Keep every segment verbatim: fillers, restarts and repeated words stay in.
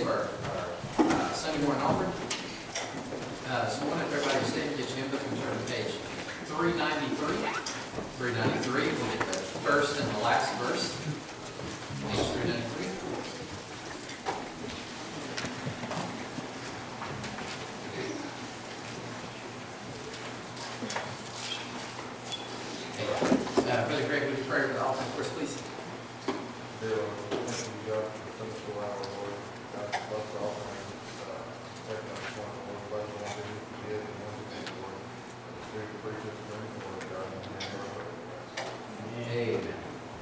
receive our, our uh, Sunday morning offering. Uh, so I want everybody to stand, get your hymn book, and turn to page three ninety-three. three ninety-three, we'll get the first and the last verse. Page three ninety-three. Okay. Uh, Brother Greg, would you pray for the offering for us, please? Dear Lord, thank you, God, for such a while, Lord. God, bless the offering. Taking up this one, Lord, bless the one who did and one who did, Lord. And the Spirit of preachers bring forward, God, in the name of our Lord Christ. Amen.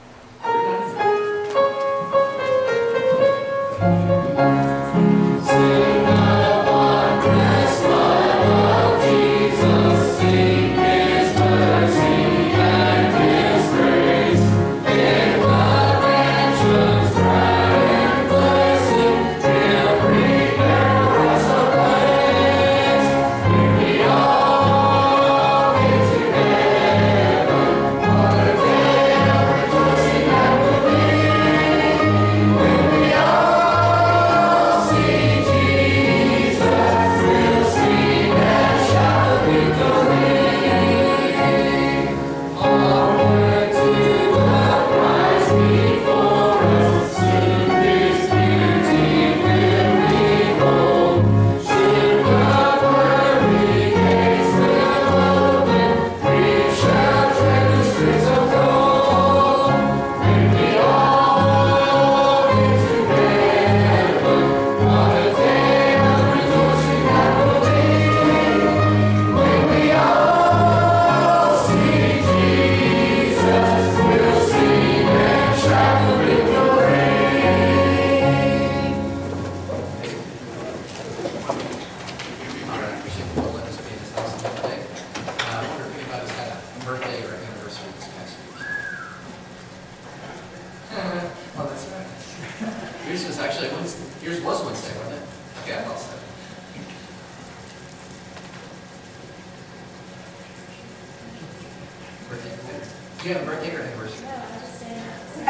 Do you have a birthday or anniversary? No, I just said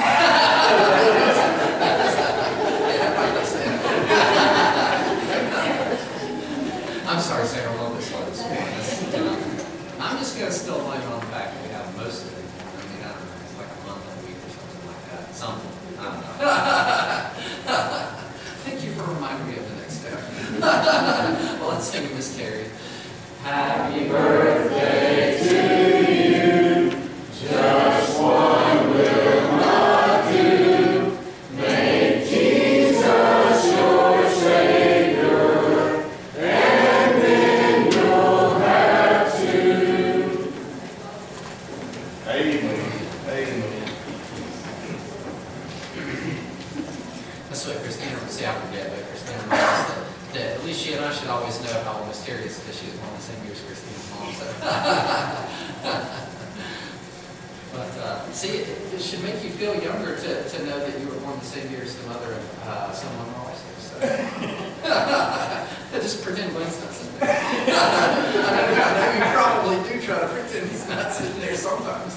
I'm sorry, Sarah, a little bit slow this morning. I'm just going to still blame it on the fact that we have most of it. I mean, I don't know, it's like a month, a week, or something like that. Something. I don't know. Thank you for reminding me of the next step. Well, let's sing Miss Terry. Happy birthday to you. Just one will not do. Make Jesus your Savior, and then you'll have to. Amen. Amen. That's what Christina would say. I forget, but Christina reminds us that, that Alicia and I should always know how old Miss Terry is because she was born the same year as Christina's mom. So. But uh, see, it, it should make you feel younger to, to know that you were born the same year as the mother of uh, someone else. So. Just pretend Gwen's not sitting there. I know, I know you probably do try to pretend he's not sitting there sometimes.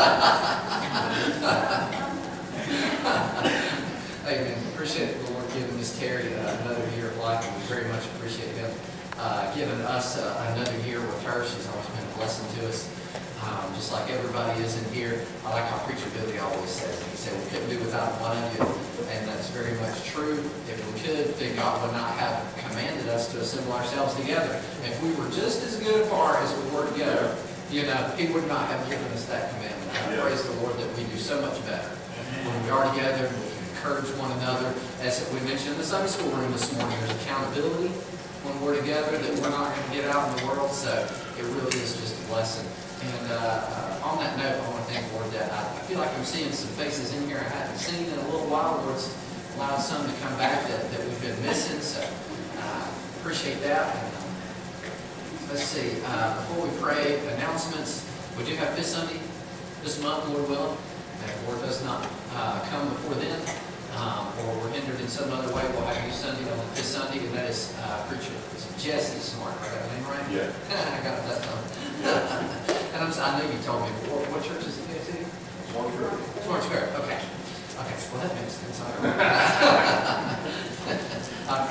Amen. Appreciate the Lord giving Miss Terry uh, another year of life, and we very much appreciate Him uh, giving us uh, another year with her. She's always been a blessing to us. Um, just like everybody is in here. I like how Preacher Billy always says it. He said, we couldn't do without one of you. And that's very much true. If we could, then God would not have commanded us to assemble ourselves together. If we were just as good apart as we were together, you know, He would not have given us that commandment. I praise the Lord that we do so much better when we are together and we can encourage one another. As we mentioned in the Sunday school room this morning, there's accountability when we're together that we're not going to get out in the world. So it really is just a blessing. And uh, uh, on that note, I want to thank the Lord that I, I feel like I'm seeing some faces in here I hadn't seen in a little while. The Lord's allowed some to come back that, that we've been missing, so uh, appreciate that. And, uh, let's see, uh, before we pray, announcements. We do have Fifth Sunday this month, Lord willing. And if the Lord does not uh, come before then, um, or we're hindered in some other way, we'll have you Sunday on the Fifth Sunday, and that is uh, preacher Jesse Smart. I got the name right? Yeah. I got it that time. And I'm, I know you told me, but what, what church is it going to? Smart Square. Smart Square, okay. Okay, well that makes sense. I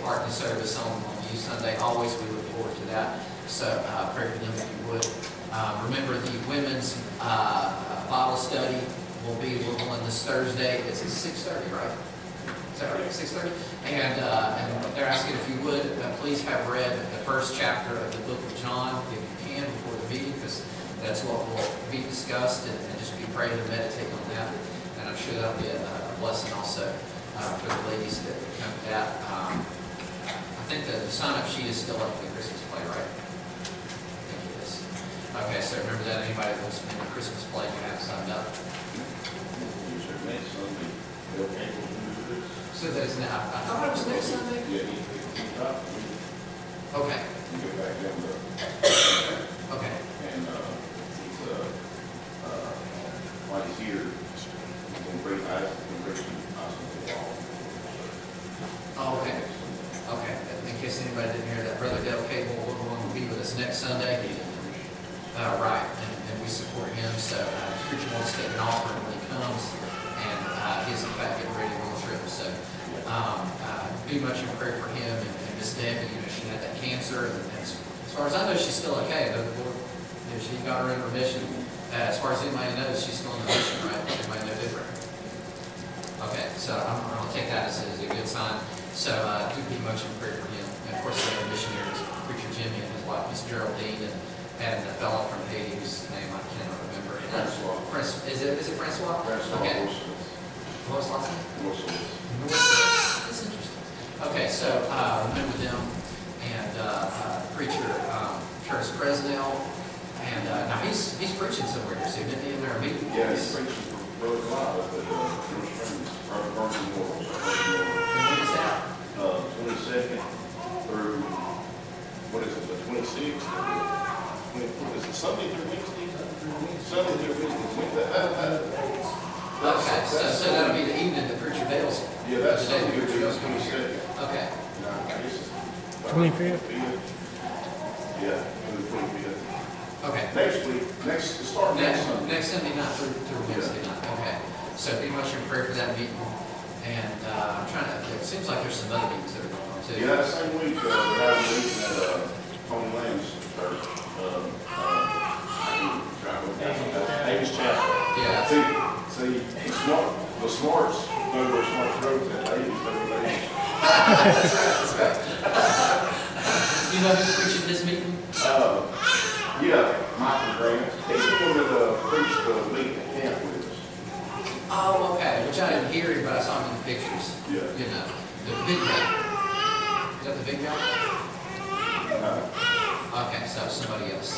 parking service on, on Youth Sunday. Always, we look forward to that. So uh, pray for them if you would. Uh, remember the women's uh, Bible study will be on this Thursday. It's at six thirty, right? Is that right? six thirty? And, uh, and they're asking if you would uh, please have read the first chapter of the book of John, if you can, before the meeting, because that's what will be discussed, and, and just be praying and meditating on that. And I'm sure that'll be a, a blessing also uh, for the ladies that come to that. Um, I think the, the sign-up sheet is still up for the Christmas play, right? I think it is. Okay, so remember that. Anybody that wants to be in the Christmas play, you have signed up. So that is now, I thought it was next Sunday? Yeah, he, he's up. Okay, You get back down there. okay, And, uh, he's, uh, uh, while he's here, he's gonna bring ice, he's gonna bring some ice on the wall. oh, okay, okay. In case anybody didn't hear that, Brother Dale Cable will, will be with us next Sunday. Uh, right, and, and we support him, so, uh, the preacher wants to take an offering when he comes, and, uh, he's in fact getting ready to go on the trip, so, um, uh, be much in prayer for him, and, and Miss Debbie, you know, she had that cancer, and, and as far as I know, she's still okay, the Lord, you know, she got her in remission. Uh, as far as anybody knows, she's still in remission, right? Anybody know different? Okay, so I'm, I'm gonna take that as, as a good sign, so, uh, do be much in prayer for him, and of course, the other missionaries, Preacher Jimmy and his wife, Miss Geraldine, and and the fellow from Haiti, whose name I cannot remember. Francois. Francois. Is it, is it Francois? Francois Okay. Wilson. What's the last name? Wilson. That's interesting. Okay, so, uh, remember them, and, uh, uh, preacher, um, Curtis Fresnell, and, uh, now he's, he's preaching somewhere here soon, isn't he, in their meeting? Yeah, he's preaching for Brother Clyde up at, uh, Church Springs, or Barnes and Noble. And when is that? Uh, twenty-second through, what is it, the twenty-sixth? Is it Sunday through Wednesday? Sunday through Wednesday. That, that, that, Okay, so, so that'll be the evening that preacher bails. yeah, that's the day Sunday that preacher through bails coming here. twenty-second. Okay, No, I guess it's. twenty-fifth? Yeah, through the twenty-fifth. okay. Next week, next, start next Next, Sunday. next Sunday night through, through Wednesday night, okay. So be much in prayer for that meeting. And, uh, I'm trying to, it seems like there's some other meetings that are going on too. Yeah, that same week, uh, we're having a meeting at, uh, Tony Lamb's church. Um, uh, I can try to look at Davis Chapel. Yeah. See, see, the smart, the smarts, know where smarts roads at, Davis, over there. That's right, that's right. You know who's preaching this meeting? Uh, yeah, Michael Grant, he's the one that, uh, preached the meeting at camp with us. Oh, okay, which I didn't hear him, but I saw him in the pictures. Yeah. You know, the big guy. Is that the big guy? Uh, Okay, so somebody else.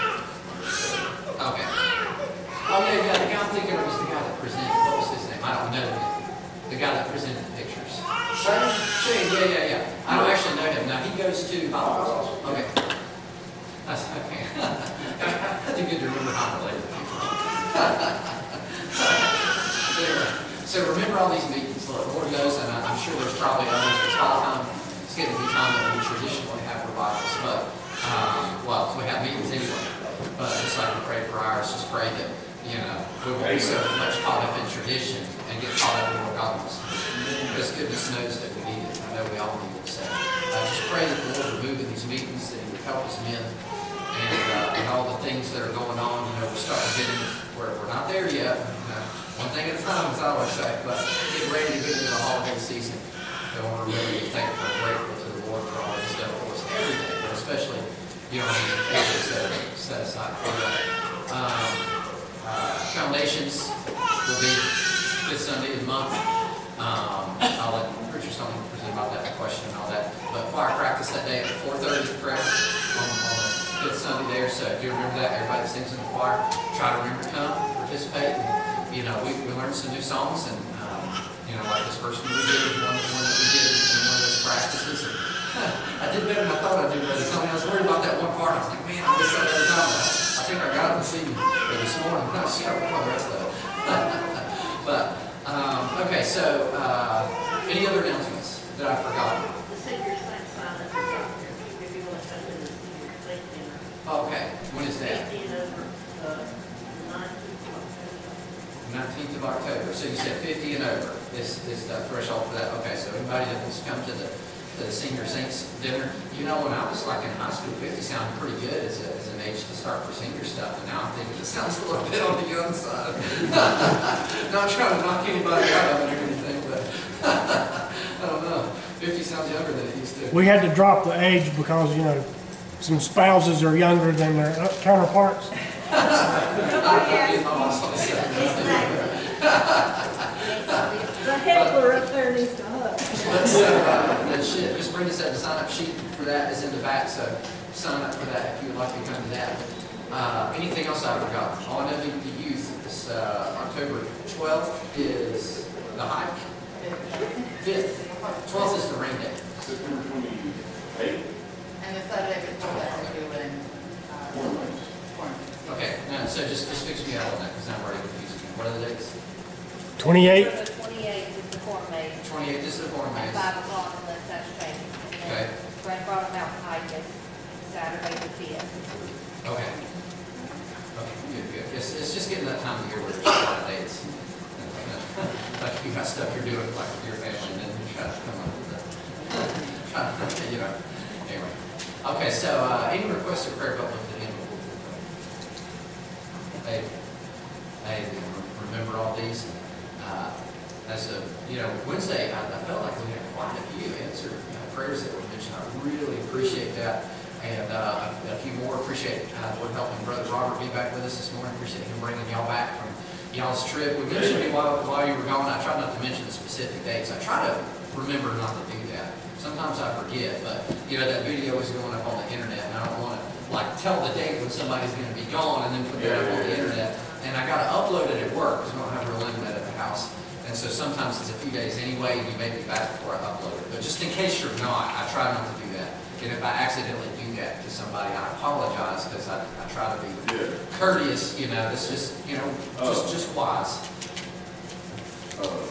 Okay. Oh, yeah, yeah, the guy I'm thinking of was the guy that presented, what was his name? I don't know him. The guy that presented the pictures. Shane? Shane, yeah, yeah, yeah. I don't actually know him. Now, he goes to Bible. Okay. That's okay. That's good to remember how to relate to people. So remember all these meetings. Look, Lord knows, and I'm sure there's probably others. It's all time. It's getting to be time that we traditionally have revivals, but um, well, we have meetings anyway. But just like we pray for ours, just pray that you know we won't be so much caught up in tradition and get caught up in what God wants to do. Because goodness knows that we need it. I know we all need it. So uh, just pray that the Lord would move in these meetings, that He would help us men, and uh, and all the things that are going on. You know, we're starting getting we're we're not there yet. You know, one thing at a time, as I always say, but getting ready to get into the holiday season. So we're really thankful and grateful to the Lord for all He's done for us every day, but especially, you know, these occasions that are set aside for that. Um, uh, foundations will be this Sunday of the month. Um, I'll let Richard Stone present about that question and all that. But choir practice that day at four thirty, correct? On, on the fifth Sunday there. So do you remember that? Everybody that sings in the choir, try to remember to come, participate. And, you know, we, we learned some new songs, and um, you know, like this first one we did, was one, one that we did in one of those practices. And, huh, I did better than I thought I'd do, but I was worried about that one part. I was like, man, I missed that other time. I think I got it this evening, or this morning. I'm not sure about the rest of it. But, um, okay, so, uh, any other announcements that I forgot? The senior sign sign up is up there, if you want to come to the senior play dinner. Okay, when is that? Fifty and over, uh, nineteenth of October. nineteenth of October. So you said fifty and over is, is the threshold for that. Okay, so anybody that wants to come to the the senior saints dinner. You know, when I was like in high school, fifty sounded pretty good as, a, as an age to start for senior stuff, and now I'm thinking it sounds a little bit on the young side. Not trying to knock anybody out of it or anything, but I don't know. fifty sounds younger than it used to. We had to drop the age because, you know, some spouses are younger than their counterparts. The heckler up there needs to hug. Let's, uh, that shit, just bring us that, the sign-up sheet for that is in the back, so sign up for that if you would like to come to that. Uh, anything else I forgot? Oh, I know the, the youth, this, uh, October twelfth is the hike. Fifth, twelfth is the rain day. September twenty-eighth? And the Saturday before that, we're doing, uh, corn. Okay, no, so just, just fix me out on that, because I'm already confused. What are the dates? twenty-eight. The twenty-eighth is the corn maze, Twenty-eighth is the corn at maze. five o'clock unless that's changed. And then Okay. Brad Bottom Mountain Hike is Saturday the fifth. Okay. Okay, good, good. It's, it's just getting that time of year where there's a lot of dates. Like you got stuff you're doing like with your family, and then you try to come up with that. Try to, you know, anyway. Okay, so, uh, any requests or prayer public that anyone will? Hey, hey, remember all these? Uh, as a, you know, Wednesday, I, I felt like we had quite a few answered uh, prayers that were mentioned. I really appreciate that. And uh, a, a few more. Appreciate uh, Lord helping Brother Robert be back with us this morning. Appreciate him bringing y'all back from y'all's trip. We mentioned it while, while you were gone. I tried not to mention the specific dates. I try to remember not to do that. Sometimes I forget, but you know, that video is going up on the internet, and I don't want to like tell the date when somebody's going to be gone and then put that up on the internet. And I got to upload it at work because we don't have real internet at the house. And so sometimes it's a few days anyway, and you may be back before I upload it. But just in case you're not, I try not to do that. And if I accidentally do that to somebody, I apologize because I, I try to be Yeah. courteous, you know, it's just, you know, just, just wise. Uh,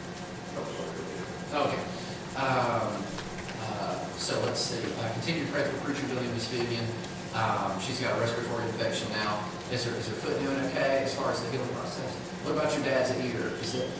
Okay. Um, uh, so let's see. Uh, continue to pray for preacher Billy and Miss Vivian. Um, she's got a respiratory infection now. Is her, is her foot doing okay as far as the healing process? What about your dad's ear? Is it?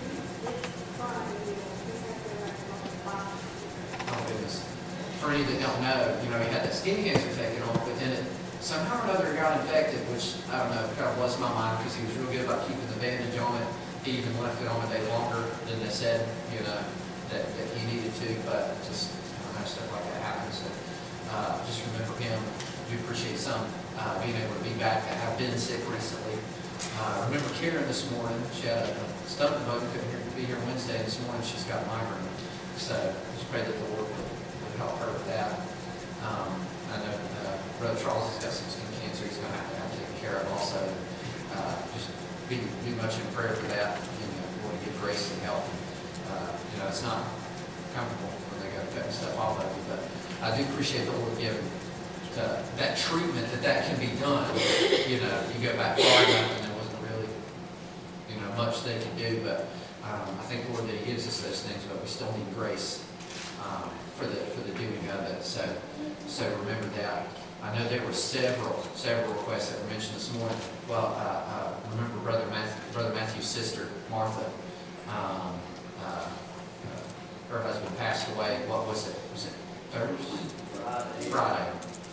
Oh, goodness. For any that don't know, you know, he had that skin cancer taken off, but then it somehow or another got infected, which, I don't know, kind of blessed my mind because he was real good about keeping the bandage on it. He even left it on a day longer than they said, you know, that, that he needed to, but just, I don't know, stuff like that happens. So, uh, just remember him. We appreciate some uh, being able to be back. I have been sick recently. Uh, remember Karen this morning, she had a stomach bug, couldn't hear- be here Wednesday. This morning she's got migraine. So just pray that the Lord would, would help her with that. Um, I know uh, Brother Charles has got some skin cancer he's going to have to have taken care of also. Uh, just be, be much in prayer for that. You know, Lord, give grace and help. Uh, you know, it's not comfortable when they got cutting stuff off of you, but I do appreciate the Lord giving uh, that treatment that that can be done. You know, you go back far enough and there wasn't really, you know, much they could do, but um, I think, Lord, that He gives us those things, but we still need grace um, for the for the doing of it. So, so remember that. I know there were several, several requests that were mentioned this morning. Well, uh, uh, remember Brother Matthew, Brother Matthew's sister, Martha. Um, uh, uh, her husband passed away. What was it? Was it Thursday? Friday. Friday.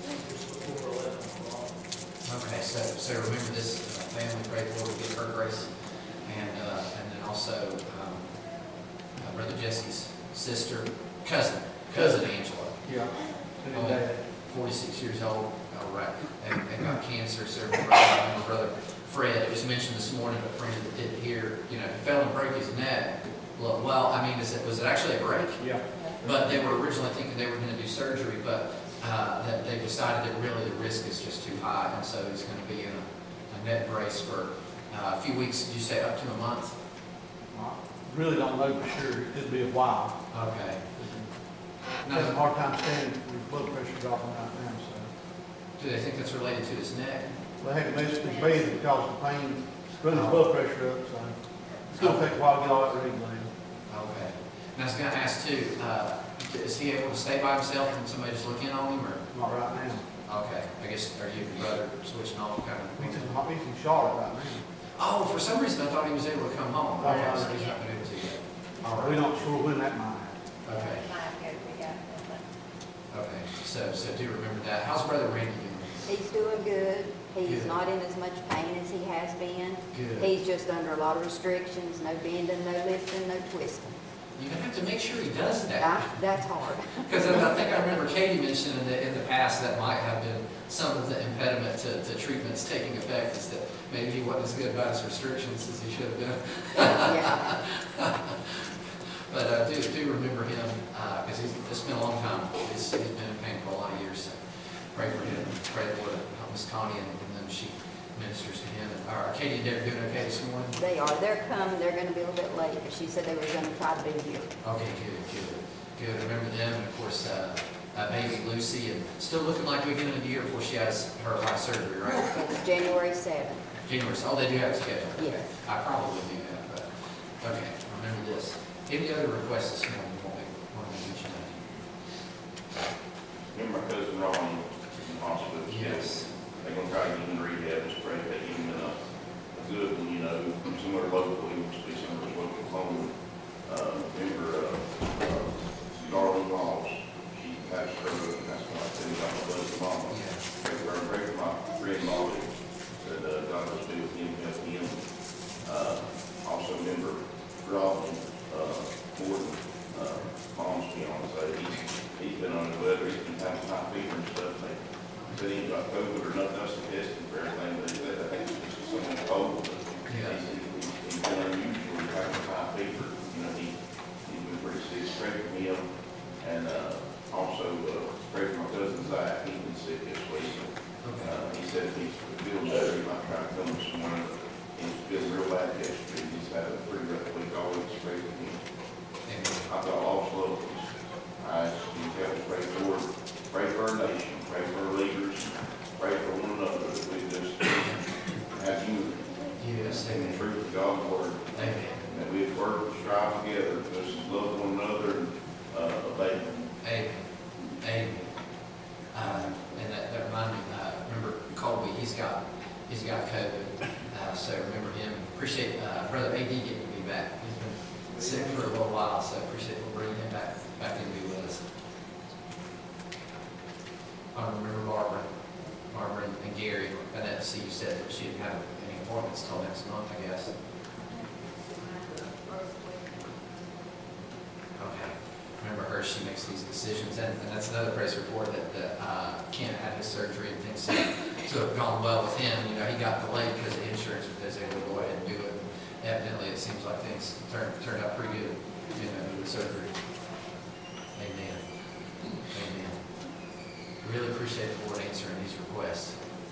Okay, so so remember this uh, family. Pray the Lord will give her grace, and uh, and then also um, uh, Brother Jesse's sister, cousin, cousin Angela. Yeah. Oh, forty-six years old, all right, and, and got cancer. So remember, I remember Brother Fred, it was mentioned this morning, but Fred that didn't hear, you know, he fell and broke his neck. Well, well, I mean, is it, was it actually a break? Yeah. But they were originally thinking they were going to do surgery, but uh, that they decided that really the risk is just too high, and so he's going to be in a, a neck brace for uh, a few weeks. Did you say up to a month? I really don't know for sure. It could be a while. Okay. Has a Now, hard time standing with blood pressure dropping right now, so. do they think that's related to his neck? They had to basically bathe it because of the pain, run his blood pressure up, so. It's gonna take a while to get all that regulated. Okay. And I was going to ask too, uh, is he able to stay by himself and somebody just look in on him, or? Not right now. Okay, I guess, are you and your brother switching off kind of? He's in, he's in Charlotte right now. Oh, for some reason I thought he was able to come home. Oh, Okay, yeah. so he's not been able to yet. All We're right, not sure when that might happen. okay. Might go, we got Okay, so, so do remember that. How's Brother Randy doing? He's doing good. He's Good. not in as much pain as he has been. Good. He's just under a lot of restrictions, no bending, no lifting, no twisting. You're gonna have to make sure he does that. I, that's hard. Because I think I remember Katie mentioning in the, in the past that might have been some of the impediment to, to treatments taking effect, is that maybe he wasn't as good about his restrictions as he should have been. Yeah. But uh, do, do remember him, because he's, it's been a long time. He's, he's been in pain for a lot of years. So pray for him. Pray the Lord help Miss Connie, and, and then she ministers to him. And, are Katie and Derek doing okay this morning? They are. They're coming. They're going to be a little bit late, but she said they were going to try to be here. Okay, good, good, good. Remember them, and of course, uh, uh, baby Lucy, and still looking like we get into the year before she has her eye surgery, right? It's January seventh. January, so, oh, they do have a schedule. Yes. I probably do that, but, okay, remember this. Any other requests this morning you want me, want me to mention? Remember my cousin Ron in the hospital? Yes. They're gonna try to get him in rehab, and spray that him in a, a good one, you know, somewhere local, he wants to be somewhere local home. Uh, remember, uh, uh, Darlene Moss, she passed her, and that's why I said, I'm gonna bless the mama. Yeah. Pray for her, pray for my friend Molly, that, uh, God will be with him, help him. Uh, also remember Robin, uh, Morton, uh, mom's fiance, he's, he's been on the weather, he's been having high fever and stuff, they said he ain't got COVID or nothing else to test him for everything, but he said, I think it's just something cold, but Yeah. he's, he's, he's been unusual, he's having high fever, you know, he, he's been pretty sick, pray for him, and, uh, also, uh, pray for my cousin Zach, he's been sick this week. Okay. Uh, he said if he's feeling better, he might try to come this morning, but he's feeling real bad yesterday, he's had a pretty rough week, always pray for him. Amen. I got lost loved ones. I ask you to help us pray for, pray for our nation, pray for our leaders, pray for one another, that we just have unity Yes, in the amen. truth of God's word. Amen. And that we work and strive together, just love one another and, uh, obey them. Amen. Amen. Uh, and that, that reminded me, uh, remember Colby, he's got, he's got COVID. Uh, so remember him. Appreciate, uh, Brother A D getting to be back. He's been sick for a little while, so appreciate we'll bring him back, back in to be with us. I remember Barbara, Barbara and and Gary, I didn't see you said that she didn't have any appointments till next month, I guess. Okay. Remember her, she makes these decisions, and, and that's another praise report that, that, uh, Ken had his surgery and things seem to have gone well with him. You know, he got delayed because of insurance, but they was able to go ahead and do it. And evidently, it seems like things turned, turned out pretty good, you know, with the surgery. Amen. Amen. Really appreciate the Lord answering these requests.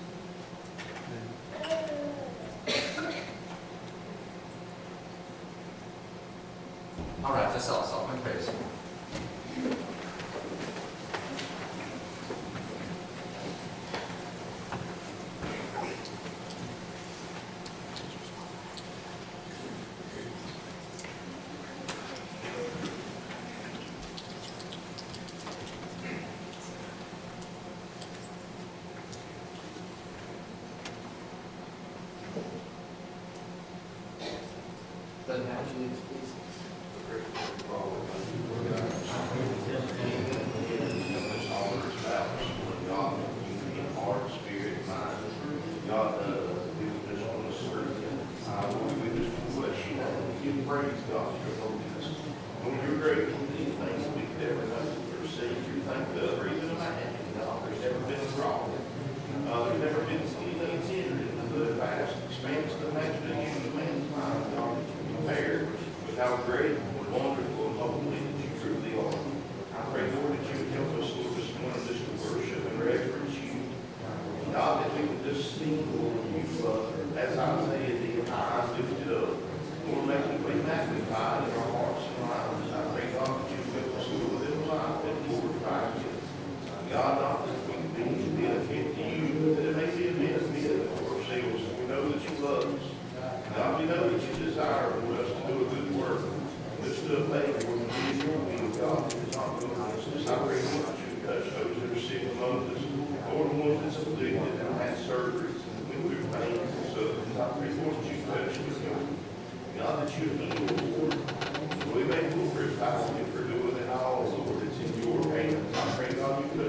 All right, that's all. That's all. My praise. Doesn't have to leave, please. God, uh, we just want to serve you. Uh, we just bless you. Give praise, God, for your holiness. When you're grateful to these things, we could ever know or see. You think the other reason of that, God, there's never been a problem. Uh, there's never been anything intended in the good, vast, expanse of imagination of man's mind, God, compared with how great and wonderful and holy that you truly are. I pray, Lord, that you would help us, Lord, this morning just to worship and reverence you. God, that we would just see, Lord, you, uh, as Isaiah did, eyes lifted up. Lord, make it be magnified in our hearts and lives. I pray, God, that you would help us, Lord, live a life that glorifies you. God, not that we can be a benefit to you, but that it may be a benefit for ourselves. We know that you love us. God, we know that you desire for us to do a good work. Just to obey your will, God, that is not good for us. Just I pray, Lord, that you would touch those that are sick among us. Lord, the ones that's afflicted and had surgeries and went through pain and suffering. I pray, Lord, that you touch with them. God, that you heal, Lord. We may glorify you for doing it all, Lord. It's in your hands. I pray, God, you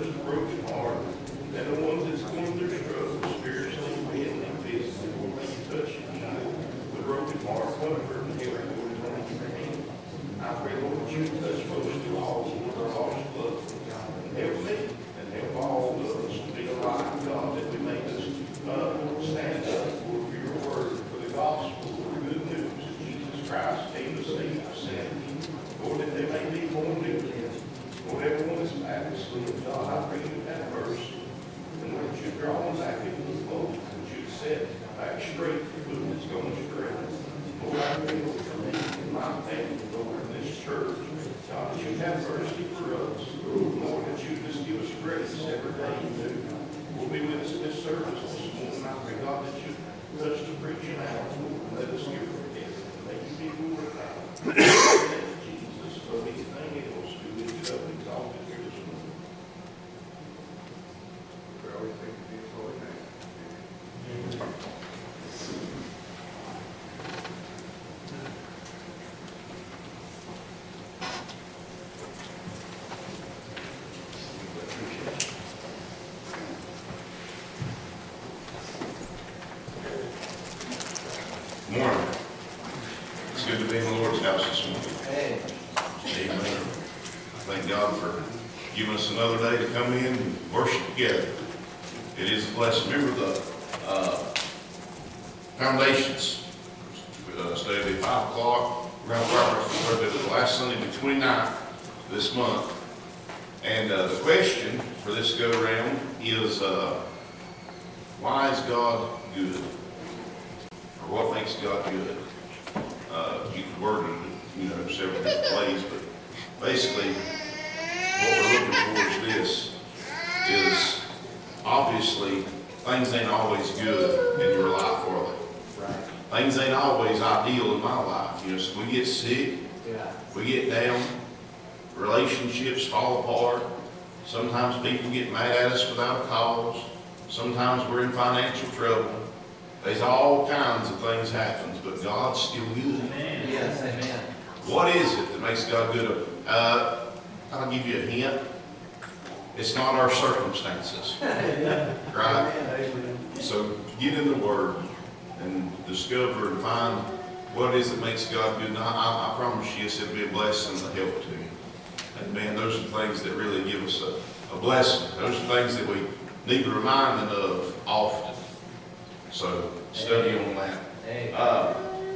Morning. It's good to be in the Lord's house this morning. Hey. Amen. Thank God for giving us another day to come in and worship together. It is a blessing. Remember the uh, foundations. Uh, started at five o'clock. We're going to start the last Sunday, the twenty-ninth this month. And uh, the question for this go around is, uh, why is God good? Or what makes God good? Uh, you could word it, you know, several different ways, but basically, what we're looking for is this, is obviously, things ain't always good in your life, are they? Right. Things ain't always ideal in my life. You know, so we get sick, Yeah. we get down, relationships fall apart. Sometimes people get mad at us without a cause. Sometimes we're in financial trouble. There's all kinds of things happen, but God's still good. Amen. Yes, amen. What is it that makes God good? Uh, I'll give you a hint. It's not our circumstances. Right? So get in the Word and discover and find what it is that makes God good. And I, I, I promise you, it'll be a blessing and a help to you. And man, those are things that really give us a, a blessing. Those are things that we need reminding of often. So study on that. Uh,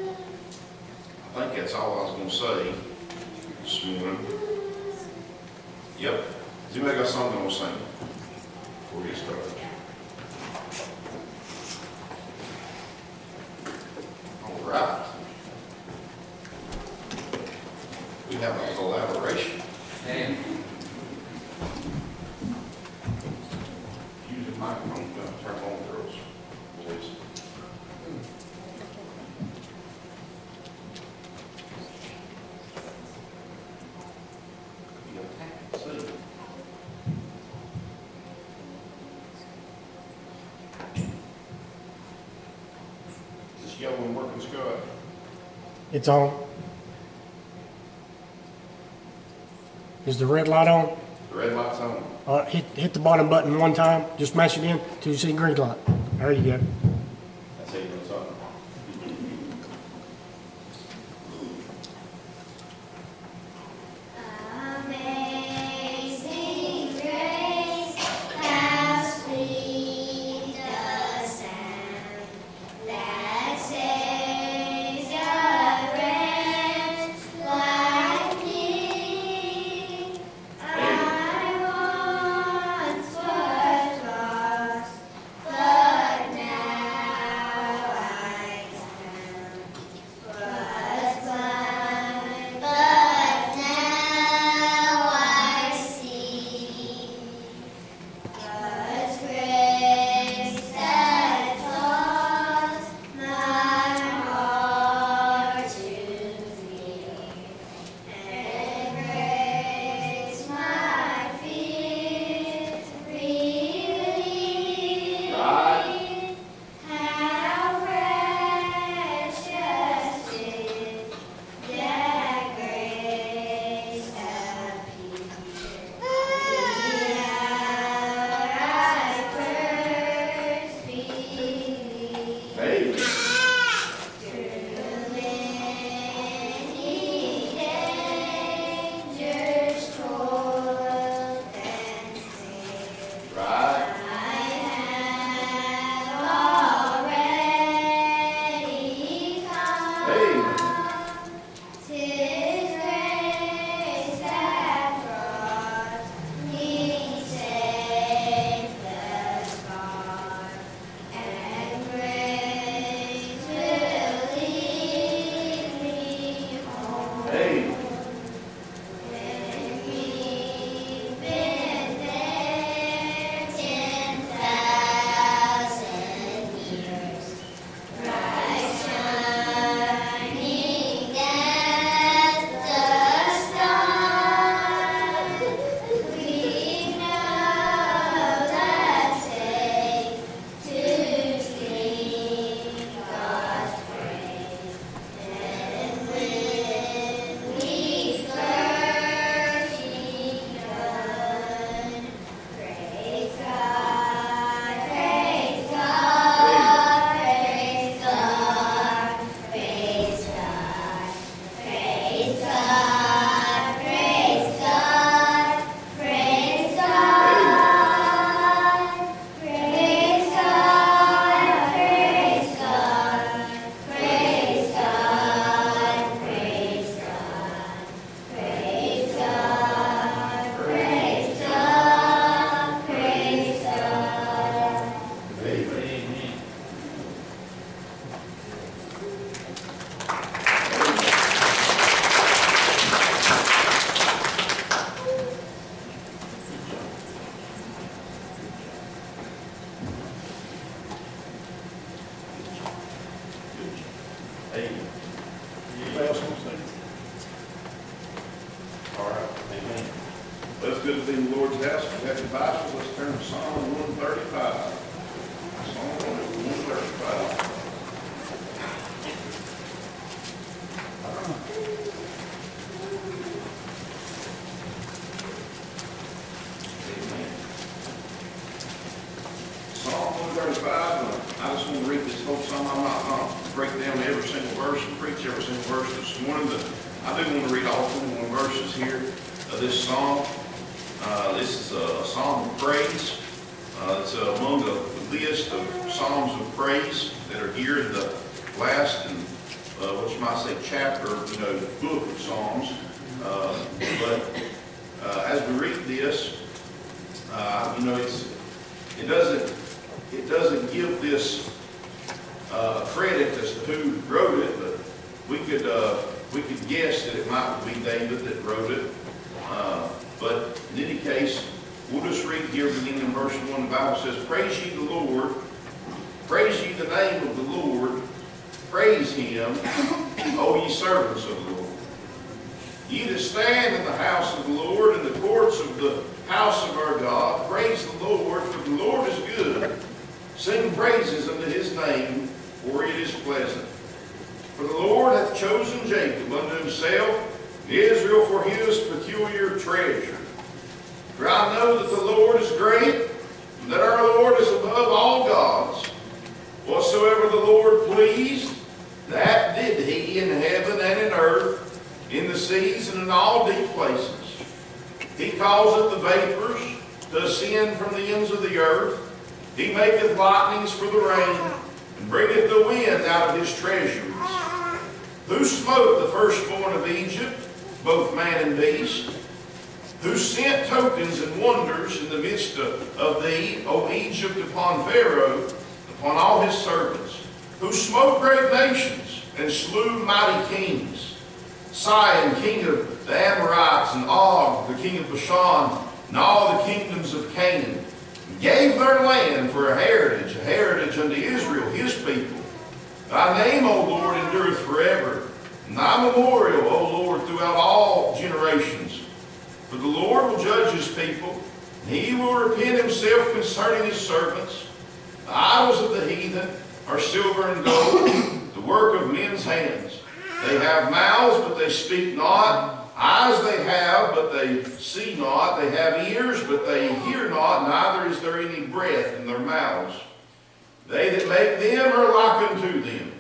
I think that's all I was going to say this morning. Yep. Has anybody got something they want to sing before we get started? All right. We have a collaboration. Hey. Use the microphone, uh, turn on, girls, boys. Yeah, see. Is this yellow and working, Scott? It's on. Is the red light on? The red light's on. Uh, hit, hit the bottom button one time, just mash it in till you see green light. There you go. That's how you know something. Amazing grace, how sweet the sound that saves a wretch like me. I once was lost, but now Psalm one thirty-five. Psalm one thirty-five. Amen. Psalm one thirty-five, I just want to read this whole psalm. I'm not going to break down every single verse and preach every single verse this morning, but I do want to read all twenty-one verses here of this psalm. Uh, this is a, a psalm of praise. Uh, it's uh, among the, the list of psalms of praise that are here in the last and uh, what you might say chapter, you know, book of Psalms. Uh, but uh, as we read this, uh, you know, it's it doesn't it doesn't give this uh, credit as to who wrote it, but we could uh, we could guess that it might be David that wrote it. Uh, but in any case, we'll just read here beginning in verse one. The Bible says, "Praise ye the Lord, praise ye the name of the Lord, praise him, O ye servants of the Lord. Ye that stand in the house of the Lord, in the courts of the house of our God, praise the Lord, for the Lord is good. Sing praises unto his name, for it is pleasant. For the Lord hath chosen Jacob unto himself, Israel for his peculiar treasure. For I know that the Lord is great, and that our Lord is above all gods. Whatsoever the Lord pleased, that did he in heaven and in earth, in the seas and in all deep places. He causeth the vapors to ascend from the ends of the earth. He maketh lightnings for the rain, and bringeth the wind out of his treasuries. Who smote the firstborn of Egypt, both man and beast? Who sent tokens and wonders in the midst of, of thee, O Egypt, upon Pharaoh, upon all his servants? Who smote great nations, and slew mighty kings? Sihon, king of the Amorites, and Og, the king of Bashan, and all the kingdoms of Canaan, and gave their land for a heritage, a heritage unto Israel, his people. Thy name, O Lord, endureth forever, and thy memorial, O Lord, throughout all generations. For the Lord will judge his people, and he will repent himself concerning his servants. The idols of the heathen are silver and gold, the work of men's hands. They have mouths, but they speak not. Eyes they have, but they see not. They have ears, but they hear not. Neither is there any breath in their mouths. They that make them are like unto them.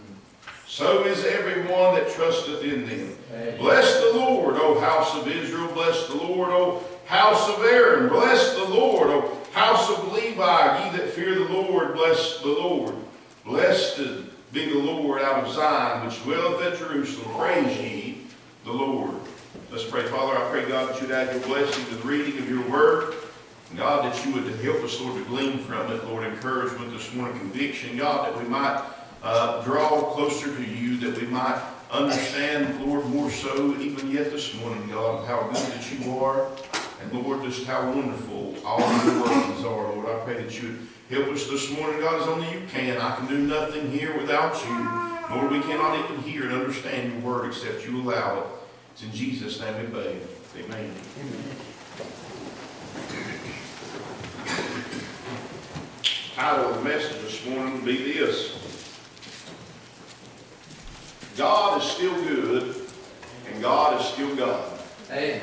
So is every one that trusteth in them. Amen. Bless the Lord, O house of Israel. Bless the Lord, O house of Aaron. Bless the Lord, O house of Levi. Ye that fear the Lord, bless the Lord. Blessed be the Lord out of Zion, which dwelleth at Jerusalem. Praise ye the Lord. Let's pray. Father, I pray, God, that you would add your blessing to the reading of your word. And God, that you would help us, Lord, to glean from it. Lord, encouragement this morning, conviction. God, that we might uh, draw closer to you, that we might understand, Lord, more so even yet this morning, God, how good that you are. And Lord, just how wonderful all your workings are, Lord. I pray that you would help us this morning, God, as only you can. I can do nothing here without you. Lord, we cannot even hear and understand your word except you allow it. It's in Jesus' name we pray. Amen. Amen. The title of the message this morning will be this: God is still good, and God is still God. Amen.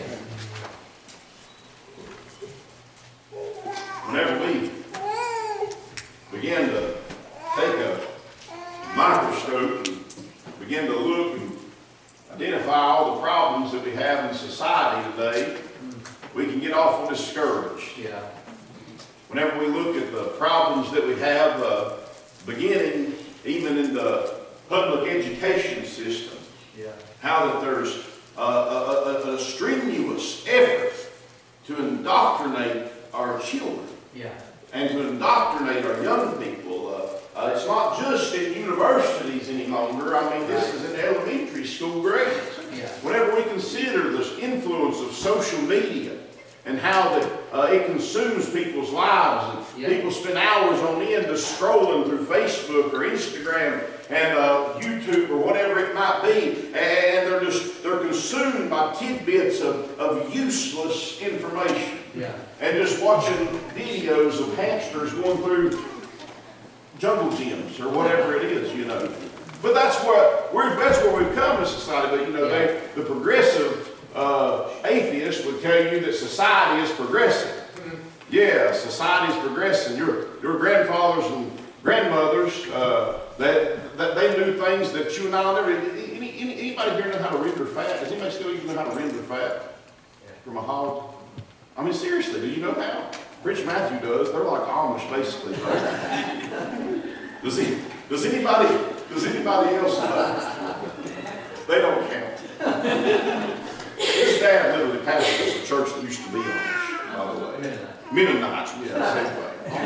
Whenever we begin to take a microscope and begin to look and identify all the problems that we have in society today, we can get awful discouraged. Yeah. Whenever we look at the problems that we have, uh, beginning even in the public education system, Yeah. how that there's uh, a, a, a strenuous effort to indoctrinate our children. Yeah. And to indoctrinate our young people. Uh, uh, it's not just in universities any longer. I mean, this is in elementary school grades. Yeah. Whenever we consider the influence of social media and how that uh, it consumes people's lives, and Yeah. people spend hours on end just scrolling through Facebook or Instagram and uh, YouTube or whatever it might be, and they're just they're consumed by tidbits of, of useless information. Yeah. and just watching videos of hamsters going through jungle gyms or whatever it is, you know. But that's what we're, that's where we've come as society. But you know, they, the progressive uh, atheist would tell you that society is progressing. Yeah, society's progressing. Your your grandfathers and grandmothers, uh, that, that they knew things that you and I never. Any, any, anybody here know how to render fat? Does anybody still even know how to render fat from a hog? I mean, seriously, do you know how? Rich Matthew does. They're like Amish, basically, right? does he? Does anybody? Does anybody else know? They don't count. His dad literally pastored a church that used to be Amish, by the way. Mennonite, yeah, same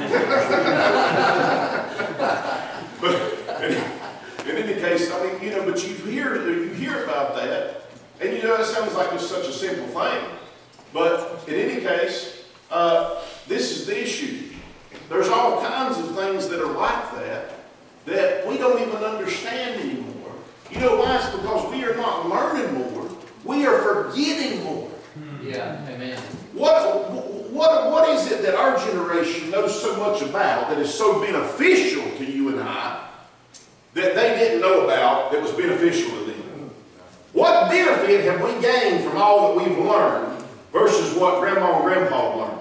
way. But in, in any case, I mean, you know, but you hear you hear about that, and you know, it sounds like it's such a simple thing. But in any case, uh, this is the issue. There's all kinds of things that are like that that we don't even understand anymore. You know why? It's because we are not learning more. We are forgetting more. Yeah, amen. What, what, what is it that our generation knows so much about that is so beneficial to you and I that they didn't know about that was beneficial to them? What benefit have we gained from all that we've learned versus what Grandma and Grandpa learned?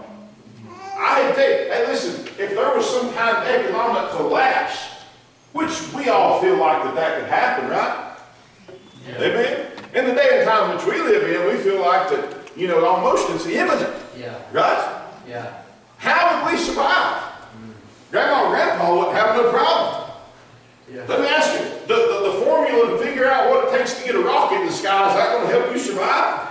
I tell you, hey, listen, if there was some kind of economic collapse, which we all feel like that that could happen, right? Yeah. Amen? In the day and time which we live in, we feel like that, you know, almost it's imminent. Yeah. Right? Yeah. How would we survive? Mm. Grandma and Grandpa wouldn't have no problem. Yeah. Let me ask you, the, the, the formula to figure out what it takes to get a rocket in the sky, is that going to help you survive?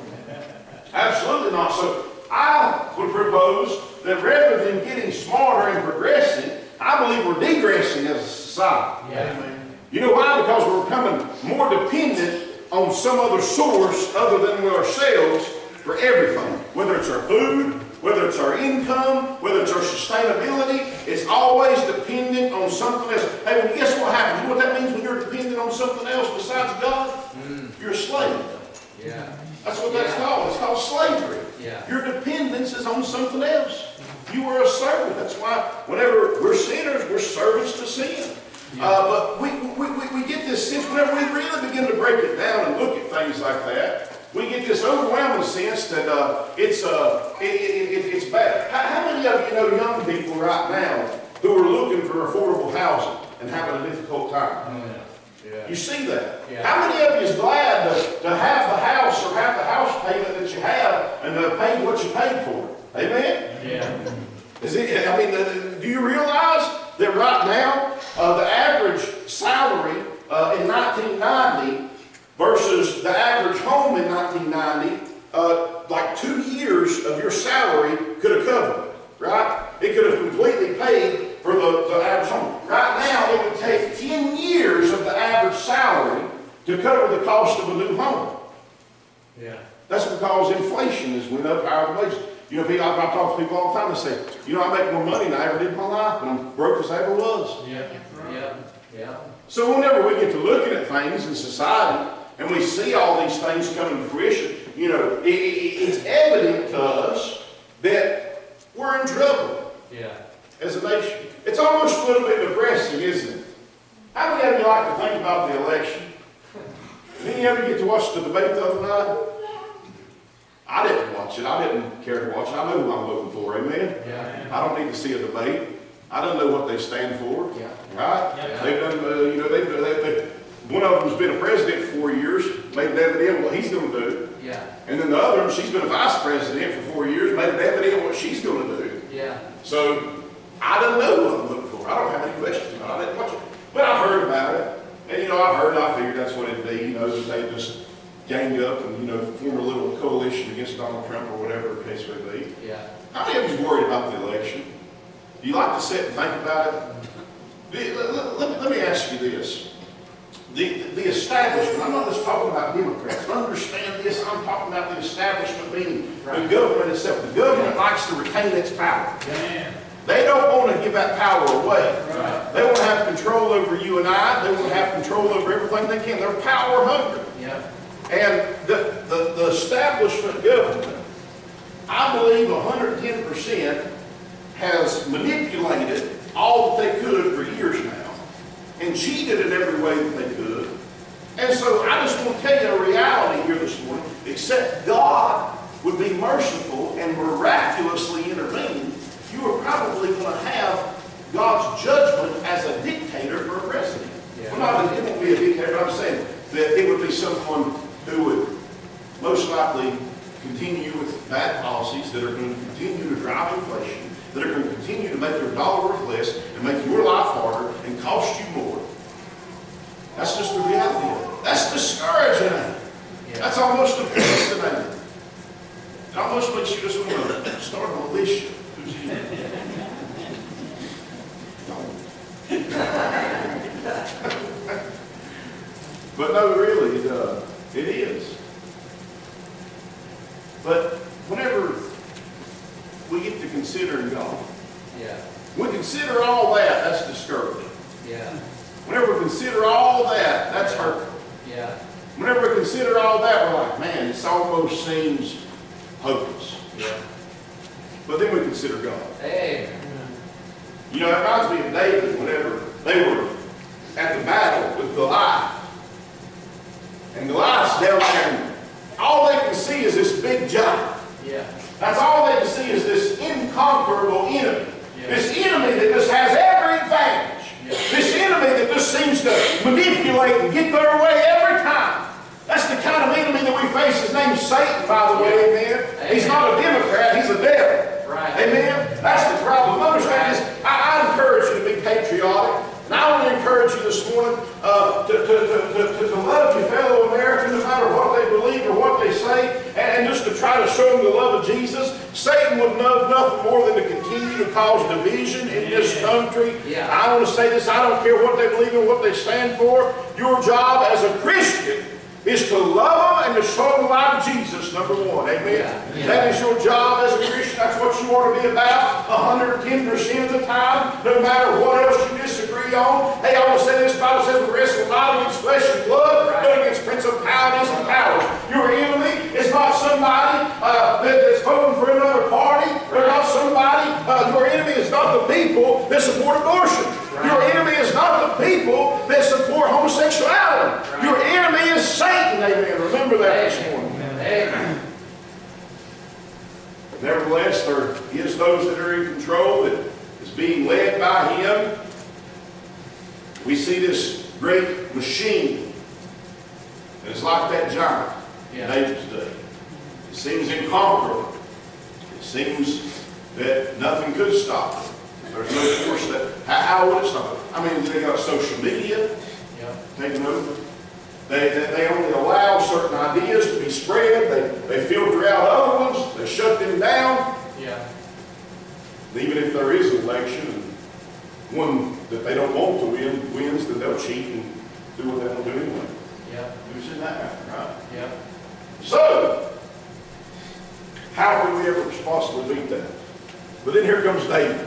Absolutely not. So I would propose that rather than getting smarter and progressing, I believe we're degressing as a society. Yeah. You know why? Because we're becoming more dependent on some other source other than ourselves for everything. Whether it's our food, whether it's our income, whether it's our sustainability, it's always dependent on something else. Hey, well, guess what happens? You know what that means when you're dependent on something else besides God? Mm. You're a slave. Yeah. That's what that's yeah. called. It's called slavery. Yeah. Your dependence is on something else. You are a servant. That's why whenever we're sinners, we're servants to sin. Yeah. Uh, but we, we, we, we get this sense, whenever we really begin to break it down and look at things like that, we get this overwhelming sense that uh, it's, uh, it, it, it, it's bad. How, how many of you know young people right now who are looking for affordable housing and having a difficult time? Oh, yeah. Yeah. You see that? Yeah. How many of you is glad to, to have the house or have the house payment that you have and to pay what you paid for it? Amen? Yeah. Is it, I mean, uh, do you realize that right now, uh, the average salary uh, in nineteen ninety versus the average home in nineteen ninety, uh, like two years of your salary could have covered it, right? It could have completely paid for the, the average home. Right now, it would take ten years of the average salary to cover the cost of a new home. Yeah. That's because inflation is went up higher than wages. You know, people, I, I talk to people all the time, they say, you know, I make more money than I ever did in my life, and I'm broke as I ever was. Yeah, yeah, yeah. So whenever we get to looking at things in society, and we see all these things coming to fruition, you know, it, it, it's evident to us that we're in trouble. Yeah. As a nation. It's almost a little bit depressing, isn't it? How many of you like to think about the election? Did any of you get to watch the debate the other night? I didn't watch it. I didn't care to watch it. I know who I'm voting for, amen? Yeah. I don't need to see a debate. I don't know what they stand for. Yeah. Right? Yeah. They've done, uh, you know, they've, they, they, one of them's been a president for four years, made it evident what he's going to do. Yeah. And then the other one, she's been a vice president for four years, made it evident what she's going to do. Yeah. So, I don't know what I'm looking for. I don't have any questions about it. I didn't watch it. But I've heard about it. And, you know, I've heard, I figured that's what it'd be, you know, that they just ganged up and, you know, formed a little coalition against Donald Trump or whatever the case may be. Yeah. How many of you worried about the election? Do you like to sit and think about it? Let, let, let, let me ask you this. The, the establishment, I'm not just talking about Democrats. Understand this, I'm talking about the establishment, meaning right. the government itself. The government yeah. likes to retain its power. Yeah. They don't want to give that power away. Right. They want to have control over you and I. They want to have control over everything they can. They're power hungry. Yeah. And the, the, the establishment government, I believe one hundred ten percent has manipulated all that they could for years now and cheated in every way that they could. And so I just want to tell you a reality here this morning. Except God would be merciful and miraculously intervene, you are probably going to have God's judgment as a dictator for a president. Yeah. Well, not, it won't be a dictator, but I'm saying that it would be someone who would most likely continue with bad policies that are going to continue to drive inflation, that are going to continue to make your dollar worth less and make your life harder and cost you more. That's just the reality of it. That's discouraging. Yeah. That's almost depressing. It almost makes you just want to start a militia. But no, really, it, uh, it is. But whenever we get to considering God, Yeah. we consider all that, that's discouraging. Yeah. Whenever we consider all that, that's hurtful. Yeah. Whenever we consider all that, we're like, man, this almost seems hopeless. Yeah. But then we consider God. Hey. You know, it reminds me of David whenever they were at the battle with Goliath. And Goliath's down there, and all they can see is this big giant. Yeah. That's all they can see is this inconquerable enemy. Yeah. This enemy that just has every advantage. Yeah. This enemy that just seems to manipulate and get their way every time. That's the kind of enemy that we face. His name's Satan, by the way, amen. Amen. He's not a Democrat, he's a devil. Right. Amen. That's the problem. Understand this. I, I encourage you to be patriotic. And I want to encourage you this morning uh, to, to, to, to, to love your fellow Americans no matter what they believe or what they say, and, and just to try to show them the love of Jesus. Satan would love nothing more than to continue to cause division in this country. Yeah. I want to say this, I don't care what they believe and what they stand for. Your job as a Christian is to love them and to show them the light of Jesus, number one. Amen? Yeah. Yeah. That is your job as a Christian. That's what you want to be about one hundred ten percent of the time, no matter what else you disagree on. Hey, I want to say this, the Bible says we wrestle not against flesh and blood, but against principalities and powers. Your enemy is not somebody uh, that, that's voting for another party. They're not somebody, uh, your enemy is not the people that support abortion. Your enemy is not the people that support homosexuality. Right. Your enemy is Satan. Amen. Remember that this morning. Amen. Nevertheless, there is those that are in control that is being led by him. We see this great machine that is like that giant in Yeah. David's day. It seems incomparable. It seems that nothing could stop it. There's no force that, how, how would it stop it? I mean, they got social media Yeah. taking over. They, they, they only allow certain ideas to be spread. They, they filter out other ones. They shut them down. Yeah. Even if there is an election and one that they don't want to win wins, then they'll cheat and do what they want to do anyway. Yeah. We've seen that happen, right? Yeah. So, how can we ever possibly beat that? But then here comes David.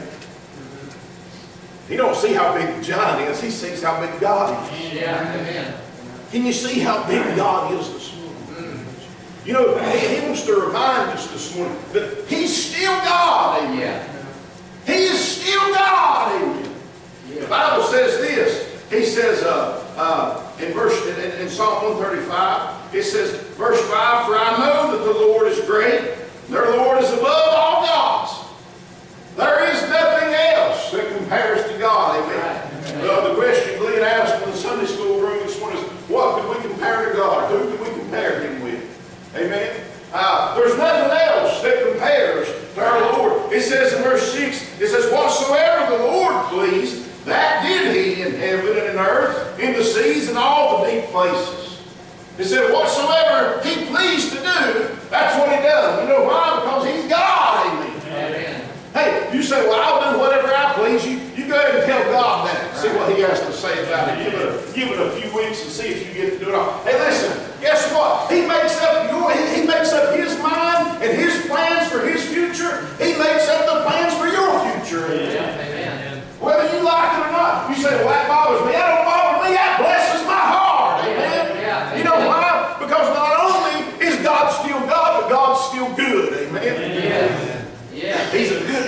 He don't see how big the giant is. He sees how big God is. Yeah. Amen. Can you see how big God is this morning? You know, he, he wants to remind us this morning that he's still God. Amen. Yeah. He is still God. Amen. Yeah. The Bible says this. He says uh, uh, in verse in, in Psalm one thirty-five, it says, verse five, for I know that the Lord is great. Their Lord is above all gods. There is nothing else that compares to God. Amen. Right. Uh, the question Glenn asked in the Sunday school room this morning is, what could we compare to God? Who could we compare him with? Amen. Uh, there's nothing else that compares to our Lord. It says in verse six, it says, whatsoever the Lord pleased, that did he in heaven and in earth, in the seas and all the deep places. It said, whatsoever he pleased to do, that's what he does. You know why? Because he's God. Amen. Amen. Hey, you say, well, I'll do whatever I please. You, you go ahead and tell God that. See what he has to say about it. Give it a, give it a few weeks and see if you get to do it all. Hey, listen, guess what? He makes up your, he, he makes up his mind and his plans for his future. He makes up the plans for your future. Yeah. Amen. Whether you like it or not. You say, well, that bothers me. That don't bother me. That blesses my heart. Amen. Yeah. You know why? Because not only is God still God, but God's still good. Amen. Yeah.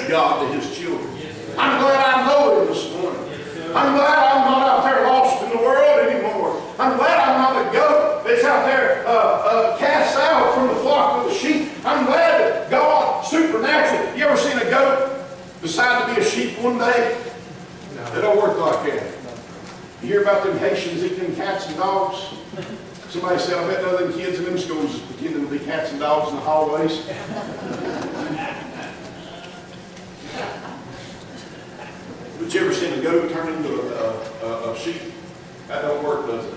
praise God to His children. I'm glad I know Him this morning. I'm glad I'm not out there lost in the world anymore. I'm glad I'm not a goat that's out there uh, uh, cast out from the flock of the sheep. I'm glad that God, supernaturally, you ever seen a goat decide to be a sheep one day? It don't work like that. You hear about them Haitians eating cats and dogs? Somebody said, I bet none of them kids in them schools is pretending to be cats and dogs in the hallways. But you ever seen a goat turn into a, a, a sheep? That don't work, does it?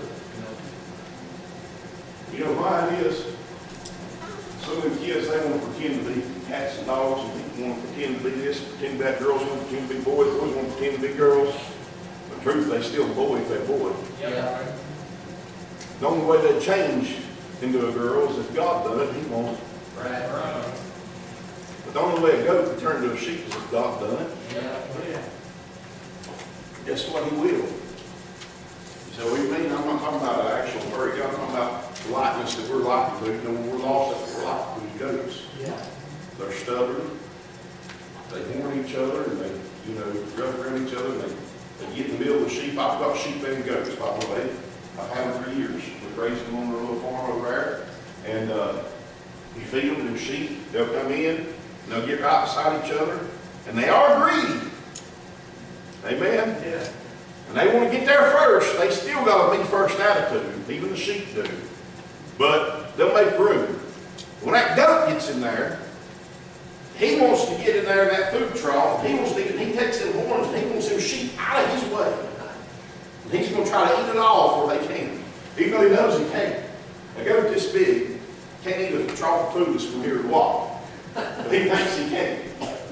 You know why it is? Some of them kids, they want to pretend to be cats and dogs, and people want to pretend to be this, pretend to be that. Girls want to pretend to be boys, boys want to pretend to be girls. But the truth, they still boy if they boy. Yeah. The only way they change into a girl is if God done it, He won't. Right. Right. But the only way a goat can turn into a sheep is if God done it. Yeah. Guess what? He will. You say, what do you mean? I'm not talking about an actual furry goat. I'm talking about the likeness that we're like to. You know, when we're lost, that's what we're like to these goats. Yeah. They're stubborn. They horn each other, and they, you know, rough around each other, and they, they get in the middle of the sheep. I've got sheep and goats, by the way. I've had them for years. We raised them on a little farm over there. And uh, you feed them, them sheep, they'll come in, and they'll get right beside each other. And they are greedy. Amen? Yeah. And they want to get there first. They still got a me first attitude. Even the sheep do. But they'll make room. When that goat gets in there, he wants to get in there in that food trough. He wants to get, he takes them horns and he wants them sheep out of his way. And he's going to try to eat it all before they can. Even though he knows he can't. A goat this big can't eat a trough of food that's from here to walk. But he thinks he can.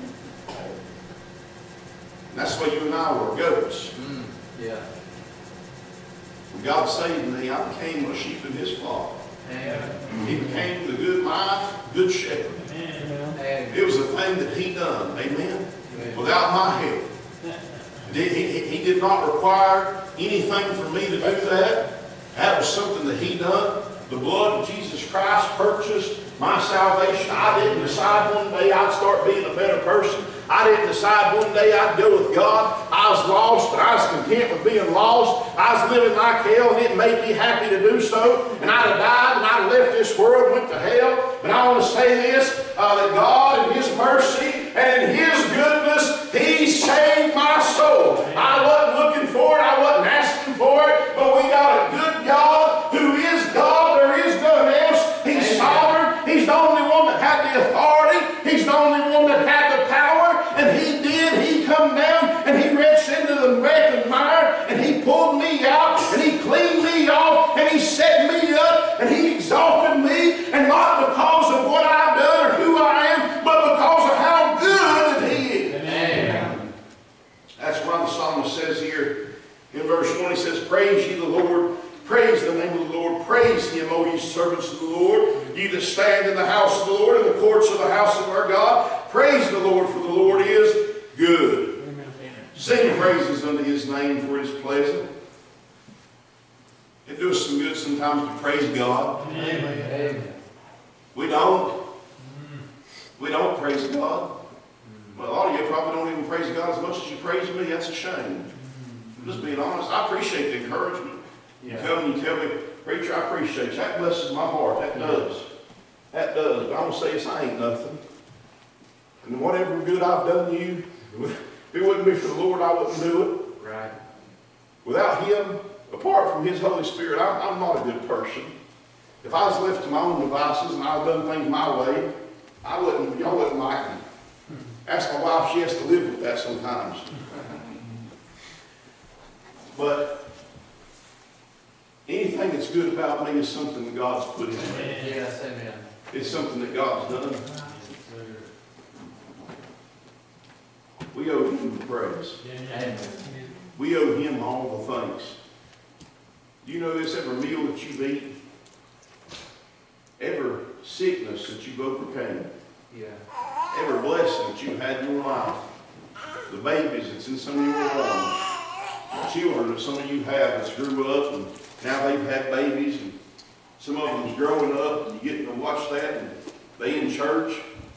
And that's why you and I were goats. Mm, yeah. When God saved me, I became a sheep in His flock. Amen. He became the good, my good shepherd. Amen. It was a thing that He done. Amen. Amen. Without my help. He, he, he did not require anything for me to do that. That was something that He done. The blood of Jesus Christ purchased my salvation. I didn't decide one day I'd start being a better person. I didn't decide one day I'd go with God. I was lost, but I was content with being lost. I was living like hell, and it made me happy to do so. And I'd have died, and I'd have left this world and went to hell. But I want to say this, uh, that God in His mercy and in His goodness, He saved my soul. I wasn't looking for it. I wasn't asking for it. But we got a good God who is God. There is none else. He's sovereign. He's the only one that had the authority. He's the only one that had the power. And He did. He come down and He reached into the wreck and mire and He pulled me out and He cleaned me off and He set me up and He exalted me, and not because of what I've done or who I am, but because of how good that He is. Amen. That's why the psalmist says here in verse one, he says, praise ye the Lord. Praise the name of the Lord. Praise Him, O ye servants of the Lord. Ye that stand in the house of the Lord, in the courts of the house of our God. Praise the Lord, for the Lord is good. Amen. Sing praises unto His name, for it is pleasant. It does some good sometimes to praise God. Amen. Amen. We don't. We don't praise God. Well, a lot of you probably don't even praise God as much as you praise me. That's a shame. I'm just being honest. I appreciate the encouragement. You come and you tell me, preacher, I appreciate you. That blesses my heart. That does. That does. But I'm going to say this, I ain't nothing. And whatever good I've done you, if it wouldn't be for the Lord, I wouldn't do it. Right. Without Him, apart from His Holy Spirit, I'm, I'm not a good person. If I was left to my own devices and I'd done things my way, I wouldn't, y'all wouldn't like me. Ask my wife, she has to live with that sometimes. But anything that's good about me is something that God's put in me. Yes, amen. It's something that God's done. We owe Him the praise. Amen. We owe Him all the thanks. Do you know this? Every meal that you've eaten, every sickness that you've overcame, Yeah. every blessing that you've had in your life, the babies that's in some of your arms, the children that some of you have that's grew up and now they've had babies, and some of them's growing up and you get to watch that, and they in church.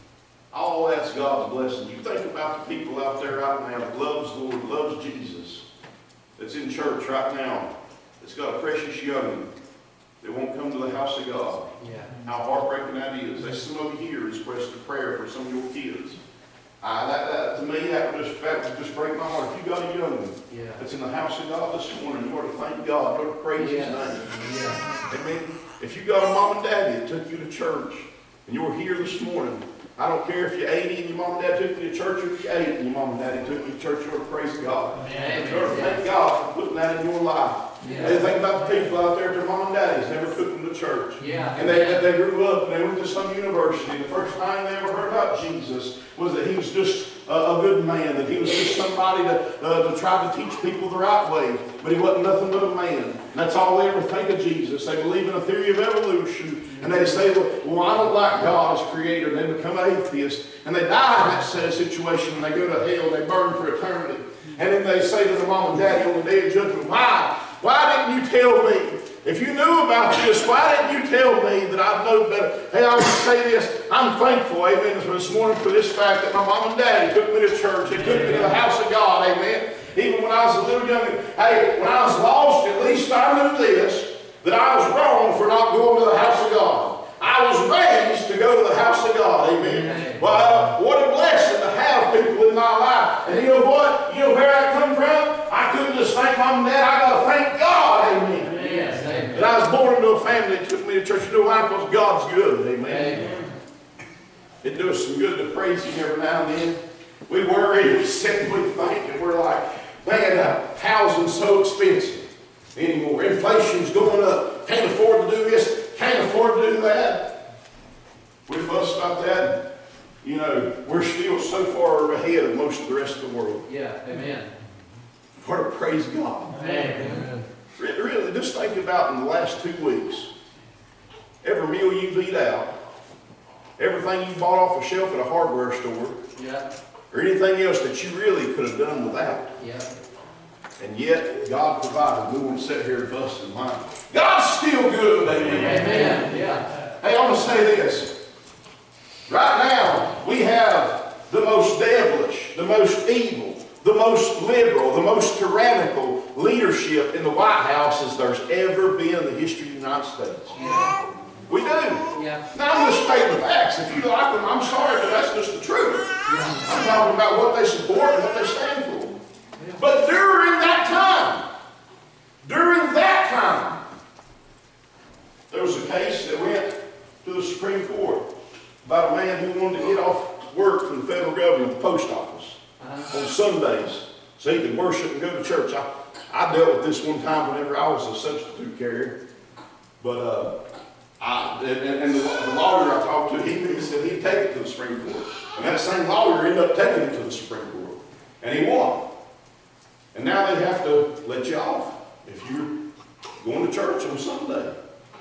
All that's God's blessing. You think about the people out there right now that loves the Lord, loves Jesus, that's in church right now, that's got a precious young that won't come to the house of God. Yeah. How heartbreaking that is. There's some of you here expressed a prayer for some of your kids. Uh, that, that, to me, that would, just, that would just break my heart. If you got a young one Yeah. that's in the house of God this morning, you ought to thank God. You ought to praise Yes. His name. Yeah. Amen. If you got a mom and daddy that took you to church and you were here this morning, I don't care if you're eighty and your mom and dad took you to church, or if you're eight and your mom and daddy took you to church, you ought to praise God. Amen. You ought to thank God for putting that in your life. Yeah. And think about the people out there, their mom and daddies never took them to church. Yeah. And they, they grew up and they went to some university. The first time they ever heard about Jesus was that he was just a, a good man, that he was just somebody to, uh, to try to teach people the right way. But he wasn't nothing but a man. And that's all they ever think of Jesus. They believe in a theory of evolution. And they say, well, well I don't like God as creator. And they become atheists. And they die in that sad situation and they go to hell and they burn for eternity. And then they say to the mom and daddy on the day of judgment, why? Why didn't you tell me? If you knew about this, why didn't you tell me that I'd know better? Hey, I want to say this. I'm thankful, amen, for this morning for this fact that my mom and daddy took me to church. They took me to the house of God, amen. Even when I was a little young, hey, when I was lost, at least I knew this, that I was wrong for not going to the house of God. I was raised to go to the house of God, amen. amen. Well, what a blessing to have people in my life. And you know what? You know where I come from? I couldn't just thank mom and dad. I got to thank God, amen. Yes, amen. That I was born into a family that took me to church. You know why? Because God's good, amen. Amen. It does us some good to praise Him every now and then. We worry, we sit and we think, and we're like, man, uh, housing's so expensive anymore. Inflation's going up. Can't afford to do this. Can't afford to do that. We fuss about that. You know, we're still so far ahead of most of the rest of the world. Yeah, amen. What a praise God. Amen. Really, just think about in the last two weeks, every meal you've eat out, everything you bought off a shelf at a hardware store, Yeah. or anything else that you really could have done without. Yeah. And yet, God provided. We won't sit here and fuss and whine. God's still good, amen. Amen. Yeah. Hey, I want to say this. Right now, we have the most devilish, the most evil, the most liberal, the most tyrannical leadership in the White House as there's ever been in the history of the United States. Yeah. We do. Yeah. Now, I'm just stating the facts. If you like them, I'm sorry, but that's just the truth. Yeah. I'm talking about what they support and what they stand for. But during that time, during that time, there was a case that went to the Supreme Court about a man who wanted to get off work from the federal government, the post office, uh-huh. on Sundays so he could worship and go to church. I, I dealt with this one time whenever I was a substitute carrier. But, uh, I, and, and the, the lawyer I talked to, he, he said he'd take it to the Supreme Court. And that same lawyer ended up taking it to the Supreme Court. And he won. And now they have to let you off if you're going to church on Sunday.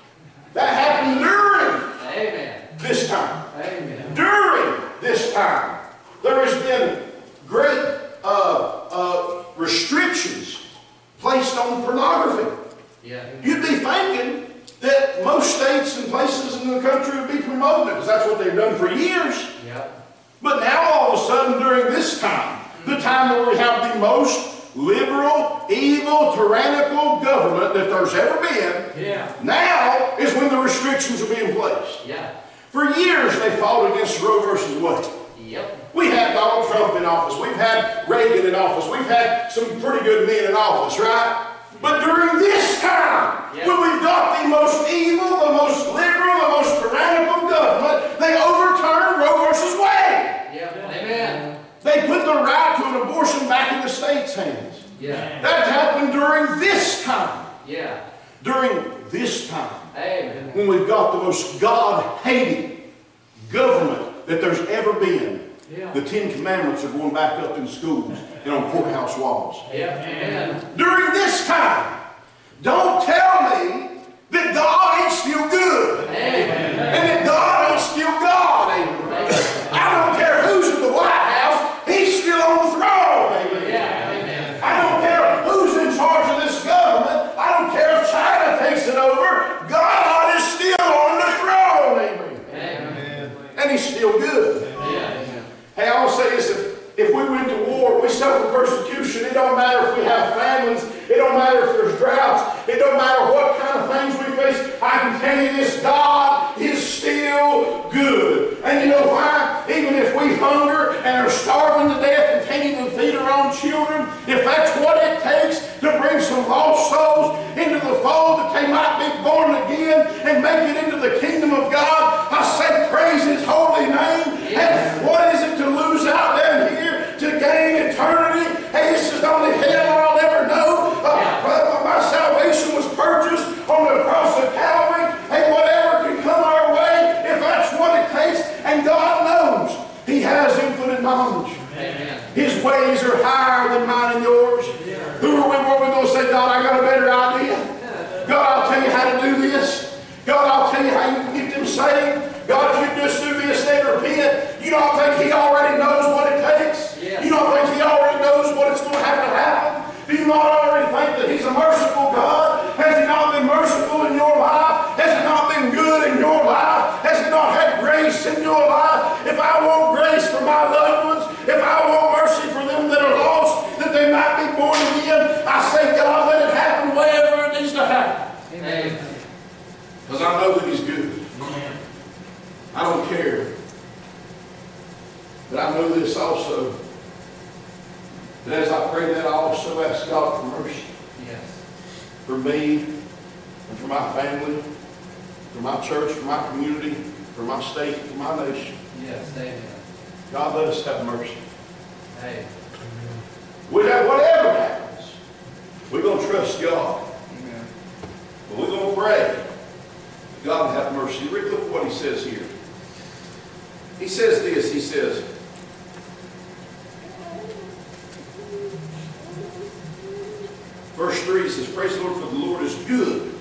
That happened during Amen. this time. Amen. During this time, there has been great uh, uh, restrictions placed on pornography. Yeah. You'd be thinking that most states and places in the country would be promoting it, because that's what they've done for years. Yep. But now all of a sudden during this time, the time where we have the most liberal, evil, tyrannical government that there's ever been, yeah. now is when the restrictions are being placed. Yeah. For years they fought against Roe versus Wade. Yep. We had Donald Trump in office. We've had Reagan in office. We've had some pretty good men in office, right? But during this time, yeah. when we've got the most evil, the most liberal, the most tyrannical government, they overturned Roe versus Wade. Yeah. Amen. They put the right to an abortion back in the state's hands. Yeah. That happened during this time. Yeah. During this time. Amen. When we've got the most God-hating government that there's ever been. Yeah. The Ten Commandments are going back up in schools and on courthouse walls. Yeah. Amen. During this time, don't tell me that God ain't still good. Amen. And that God ain't still God. Amen. I don't care who's in the White House, He's still on the throne. Amen. Yeah. Amen. I don't care who's in charge of this government. I don't care if China takes it over. God is still on the throne. Amen. Amen. And He's still good. Yeah. famines. It don't matter if there's droughts. It don't matter what kind of things we face. I can tell you this, God is still good. And you know why? Even if we hunger and are starving to death and can't even feed our own children, if that's what it takes to bring some lost souls into the fold that they might be born again and make it into the kingdom of God, I say praise His holy name. And what is it to lose out down here to gain eternity? Hey, this is the only hell I'll ever know. Uh, my salvation was purchased on the cross of Calvary. Hey, whatever can come our way, if that's what it takes, and God knows He has infinite knowledge. Amen. His ways are higher than mine and yours. Who are we? What are we going to say? God, I got a better idea. God, I'll tell you how to do this. God, I'll tell you how you can get them saved. God, if you just do this, they repent. You don't think He already knows what it takes? Yes. You don't think He already knows what it's going to have to happen? Do you not already think that He's a merciful God? Has He not been merciful in your life? Has He not been good in your life? Has He not had grace in your life? If I want grace for my loved ones, if I want mercy for them that are lost, that they might be born again, I say, God, let it happen wherever it needs to happen. Amen. Because I know that He's good. I don't care. But I know this also, that as I pray that, I also ask God for mercy. Yes. For me, and for my family, for my church, for my community, for my state, for my nation. Yes. Amen. God, let us have mercy. Hey. Whatever happens, we're going to trust God. Amen. But we're going to pray that God will have mercy. Look at what He says here. He says this, He says, verse three, He says, praise the Lord, for the Lord is good.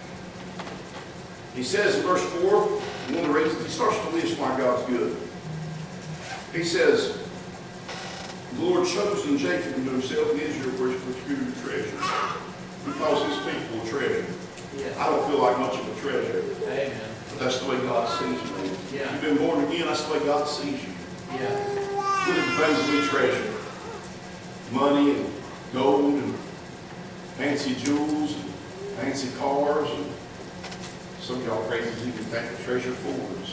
He says in verse four, one of the reasons, He starts to list why God's good. He says, the Lord chose in Jacob unto Himself and Israel for His peculiar treasure. Because His people are treasure. Yes. I don't feel like much of a treasure. Amen. But that's the way God sees me. Yeah. You've been born again, that's the way God sees you. Yeah. Look at the things that we treasure. Money and gold and fancy jewels and fancy cars. And some of y'all crazies even think the treasure Fords.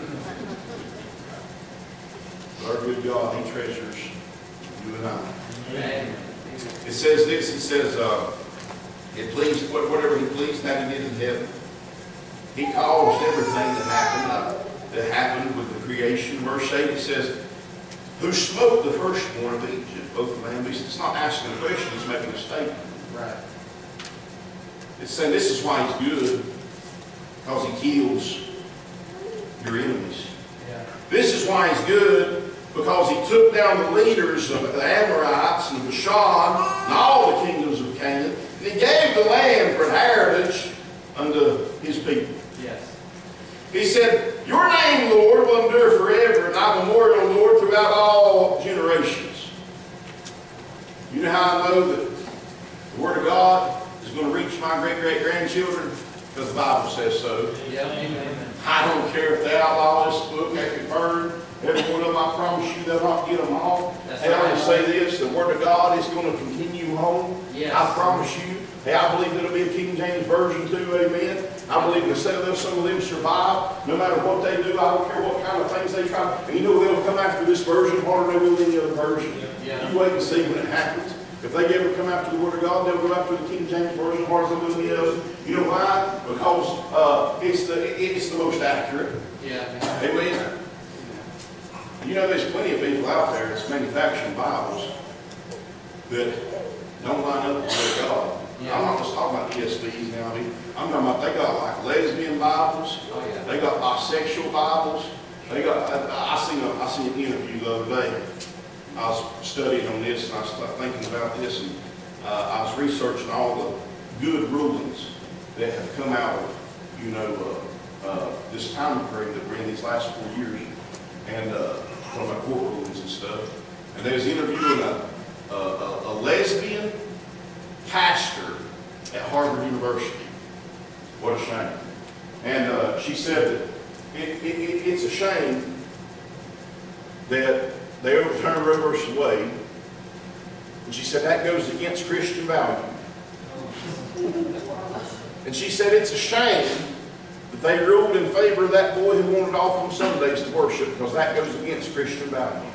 But our good God, He treasures you and I. Amen. It says this, it says, uh, it pleased, whatever He pleased, that He did in heaven. He caused everything that happened, uh, that happened with the creation. Verse eight, it says, who smote the firstborn of Egypt, both man and beast. It's not asking a question, it's making a statement. Right. It's saying this is why He's good, because He kills your enemies. Yeah. This is why He's good, because He took down the leaders of the Amorites and Bashan and all the kingdoms of Canaan, and He gave the land for an heritage unto His people. Yes. He said, your name, Lord, will endure forever, and thy memorial, Lord, throughout all generations. You know how I know that the Word of God is going to reach my great-great-grandchildren? Because the Bible says so. Yeah. Amen. I don't care if they outlaw this book, make it burn. Every one of them, I promise you, they'll not get them all. That's Hey, I'm going right. to say this, the Word of God is going to continue on. Yes. I promise you. Hey, I believe it'll be a King James Version too, amen. I believe instead of them, some of them survive, no matter what they do, I don't care what kind of things they try. And you know they'll come after this version harder than they will any other version. Yeah. You wait and see when it happens. If they ever come after the Word of God, they'll go after the King James Version harder than any other. You know why? Because uh, it's the it, it's the most accurate. Yeah. Amen. You know, there's plenty of people out there that's manufacturing Bibles that don't line up with the Word of God. Yeah. I'm not just talking about E S Vs now. I mean, I'm talking about they got like lesbian Bibles. Oh, yeah. They got bisexual Bibles. They got. I, I seen a, I seen an interview the other day. I was studying on this and I was thinking about this, and uh, I was researching all the good rulings that have come out of, you know, uh, uh, this time period that we're in these last four years, and uh, talking about court rulings and stuff. And they was interviewing a, a, a, a lesbian pastor at Harvard University. What a shame. And uh, she said that it, it, it, it's a shame that they overturned Roe versus Wade, And she said, that goes against Christian value. And she said, it's a shame that they ruled in favor of that boy who wanted off on Sundays to worship, because that goes against Christian value.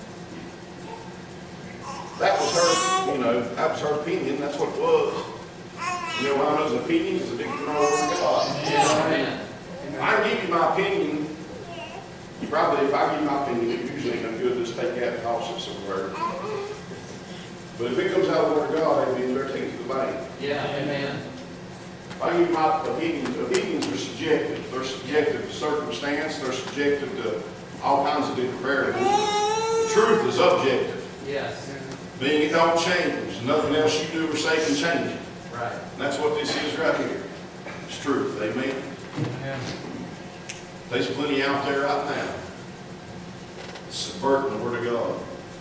That was her, you know, that was her opinion. That's what it was. You know, I know his opinion is a different order of God. Amen. I can give you my opinion. You probably, if I give you my opinion, it usually ain't good to just take that and toss it somewhere. But if it comes out of the Word of God, it'll be there, take it to the bank. Yeah, amen. If I give you my opinions, opinions are subjective. They're subjective to circumstance. They're subjective to all kinds of different variables. The truth is objective. Yes. Being it don't change. Nothing else you do or say can change it. Right. And that's what this is right here. It's truth. Amen. Amen. There's plenty out there right now subverting the Word of God.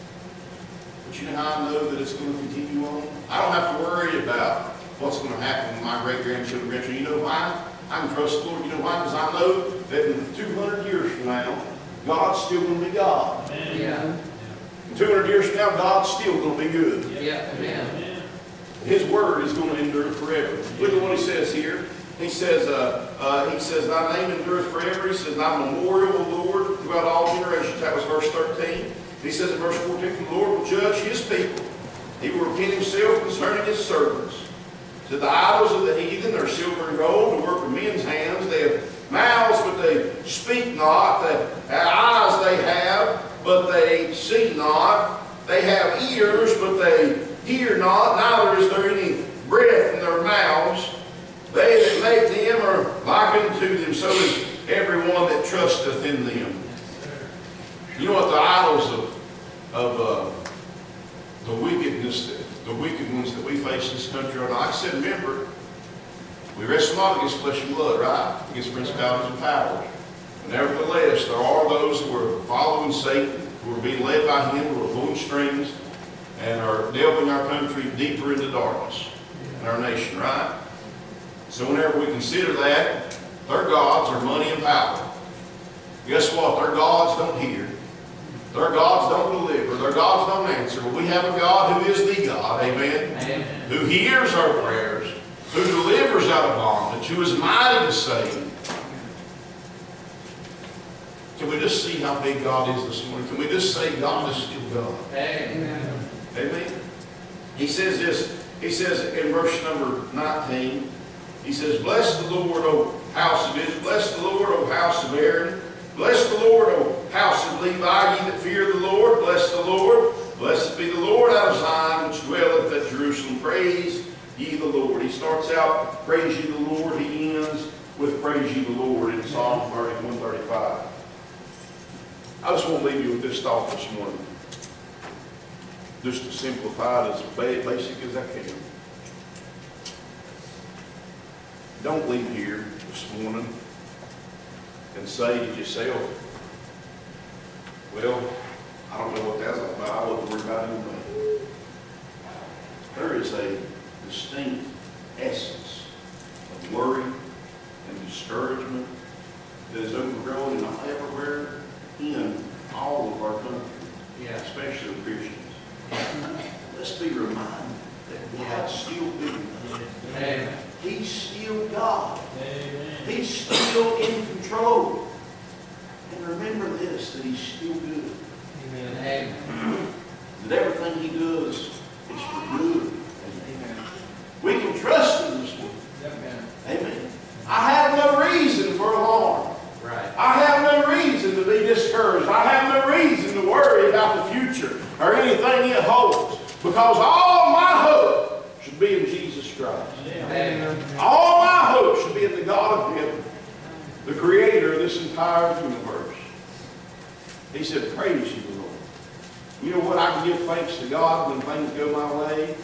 But you know how I know that it's going to continue on? I don't have to worry about what's going to happen with my great-grandchildren. grandchildren. You know why? I can trust the Lord. You know why? Because I know that in two hundred years from now, God's still going to be God. Yeah. In two hundred years from now, God's still going to be good. Yeah, amen. His Word is going to endure forever. Look at what he says here. He says, uh, uh, he says, thy name endureth forever. He says, thy memorial, O Lord, throughout all generations. That was verse thirteen. He says in verse fourteen, for the Lord will judge his people. He will repent himself concerning his servants. To the idols of the heathen, their silver and gold, the work of men's hands. They have mouths, but they speak not. They have eyes they have, but they see not. They have ears, but they hear not. Neither is there any breath in their mouths. They that make them are like unto them, so is everyone that trusteth in them. You know what the idols of, of uh, the wickedness, the wicked ones that we face in this country are? Like I said, remember, we wrestle not against flesh and blood, right? Against principalities and powers. Nevertheless, there are those who are following Satan, who are being led by him, who are pulling strings, and are delving our country deeper into darkness, and our nation, right? So whenever we consider that, their gods are money and power. Guess what? Their gods don't hear. Their gods don't deliver. Their gods don't answer. But we have a God who is the God, amen? Amen. Who hears our prayers, who delivers out of bondage, who is mighty to save. Can we just see how big God is this morning? Can we just say God is still God? Amen. Amen. He says this, he says in verse number nineteen, he says, bless the Lord, O house of Israel. Bless the Lord, O house of Aaron. Bless the Lord, O house of Levi, ye that fear the Lord. Bless the Lord. Blessed be the Lord out of Zion, which dwelleth at Jerusalem. Praise ye the Lord. He starts out, praise ye the Lord. He ends with praise ye the Lord in Psalm thirty-one thirty-five. I just want to leave you with this thought this morning. Just to simplify it as basic as I can. Don't leave here this morning and say to yourself, well, I don't know what that's all about. I wasn't worried about it anyway. There is a distinct essence of worry and discouragement that is overgrown and everywhere in all of our country, Yeah. especially the Christians. Let's be reminded that God's still good. Amen. He's still God. Amen. He's still in control. And remember this, that he's still good. Amen. That everything he does is for good. Amen. We can trust him this morning. Amen. Amen. I have no reason for alarm. Right. I have no reason to be discouraged. I have no reason to worry about the future or anything it holds. Because all my hope should be in Jesus Christ. Amen. All my hope should be in the God of heaven, the creator of this entire universe. He said, praise you, Lord. You know what? I can give thanks to God when things go my way.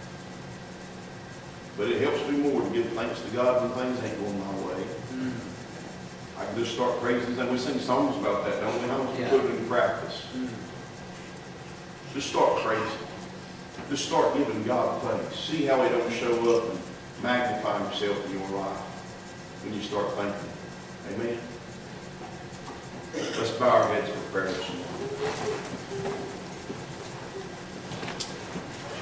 But it helps me more to give thanks to God when things ain't going my way. Mm. I can just start praising Him. We sing songs about that, don't we? How much we Yeah. put it in practice. Mm. Just start praising. Just start giving God thanks. See how He don't show up and magnify Himself in your life when you start thanking. Amen. Let's bow our heads for prayer this morning.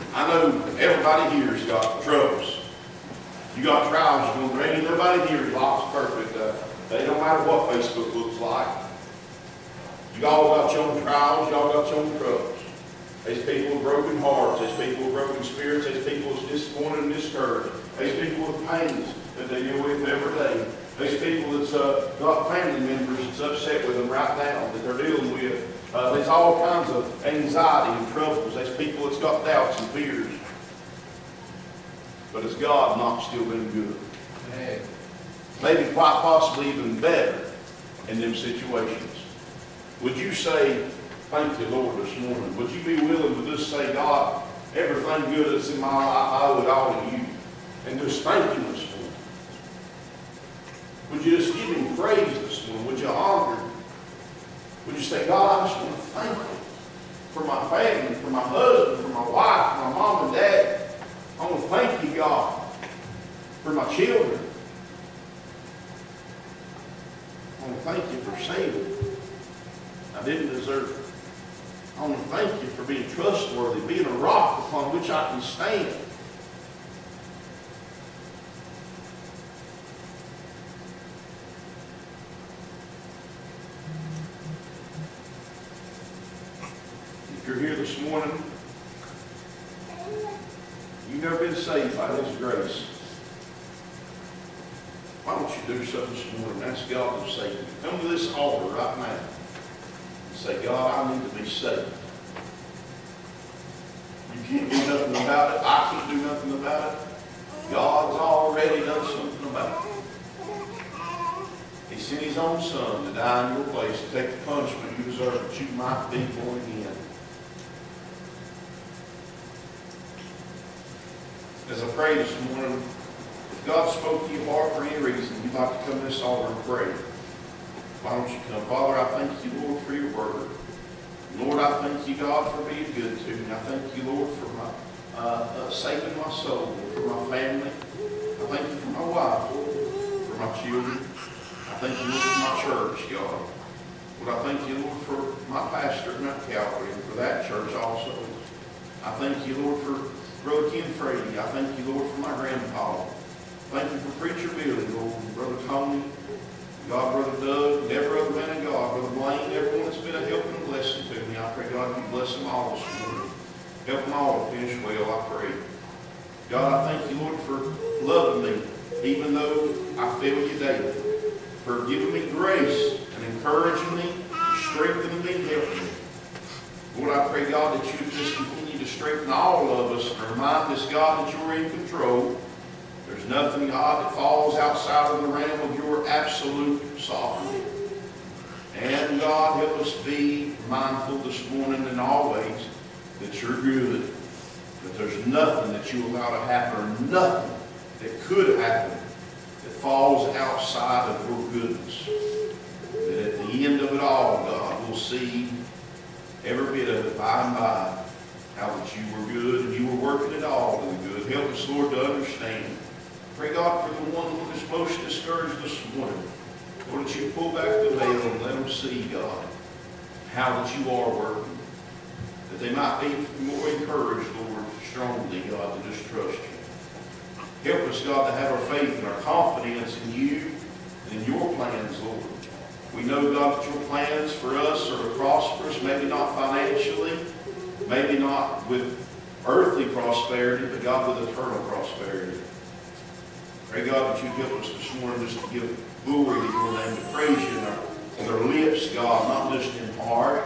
I know everybody here's got troubles. You got trials you're going through. Ain't nobody here is lost perfect. Uh, they don't matter what Facebook looks like. You all got your own trials, y'all got your own troubles. There's people with broken hearts, there's people with broken spirits, there's people that's disappointed and discouraged. There's people with pains that they deal with every day. There's people that's uh, got family members that's upset with them right now that they're dealing with. Uh, there's all kinds of anxiety and troubles. There's people that's got doubts and fears. But has God not still been good? Hey. Maybe quite possibly even better in them situations. Would you say, thank you, Lord, this morning? Would you be willing to just say, God, everything good that's in my life, I owe it all to you. And just thank you this morning. Would you just give him praise this morning? Would you honor him? Would you say, God, I just want to thank you for my family, for my husband, for my wife, for my mom and dad. I want to thank you, God, for my children. I want to thank you for saving me. I didn't deserve it. I want to thank you for being trustworthy, being a rock upon which I can stand. If you're here this morning, you've never been saved by His grace, why don't you do something this morning? Ask God to save you. Come to this altar right now and say, God, I need to be saved. You can't do nothing about it. I can't do nothing about it. God's already done something about it. He sent His own Son to die in your place, to take the punishment you deserve, that you might be born again. As I pray this morning, if God spoke to your heart for any reason, you'd like to come to this altar and pray, why don't you come? Father, I thank you, Lord, for your word. Lord, I thank you, God, for being good to me. I thank you, Lord, for my uh, uh, saving my soul, for my family. I thank you for my wife, Lord, for my children. I thank you, Lord, for my church, God. Lord, I thank you, Lord, for my pastor at Calvary and for that church also. I thank you, Lord, for Brother Ken Frady. I thank you, Lord, for my grandpa. Thank you for Preacher Billy, Lord, and Brother Tony, God, Brother Doug, and every other man of God, Brother Blaine, everyone that's been a help and a blessing to me. I pray, God, you bless them all this morning. Help them all to finish well, I pray. God, I thank you, Lord, for loving me, even though I fail you daily, for giving me grace and encouraging me, strengthening me, and helping me. Lord, I pray, God, that you would just continue to strengthen all of us and remind us, God, that you're in control. There's nothing, God, that falls outside of the realm of your absolute sovereignty. And, God, help us be mindful this morning and always that you're good. That there's nothing that you allow to happen, or nothing that could happen that falls outside of your goodness. That at the end of it all, God, we'll see every bit of it by and by, how that you were good and you were working it all to the good. Help us, Lord, to understand. Pray, God, for the one who is most discouraged this morning. Lord, that you pull back the veil and let them see, God, how that you are working. That they might be more encouraged, Lord, strongly, God, to just trust you. Help us, God, to have our faith and our confidence in you and in your plans, Lord. We know, God, that your plans for us are to prosper us, maybe not financially, maybe not with earthly prosperity, but God, with eternal prosperity. Pray, God, that you help us this morning just to give glory to your name, to praise you in our, with our lips, God, not just in heart.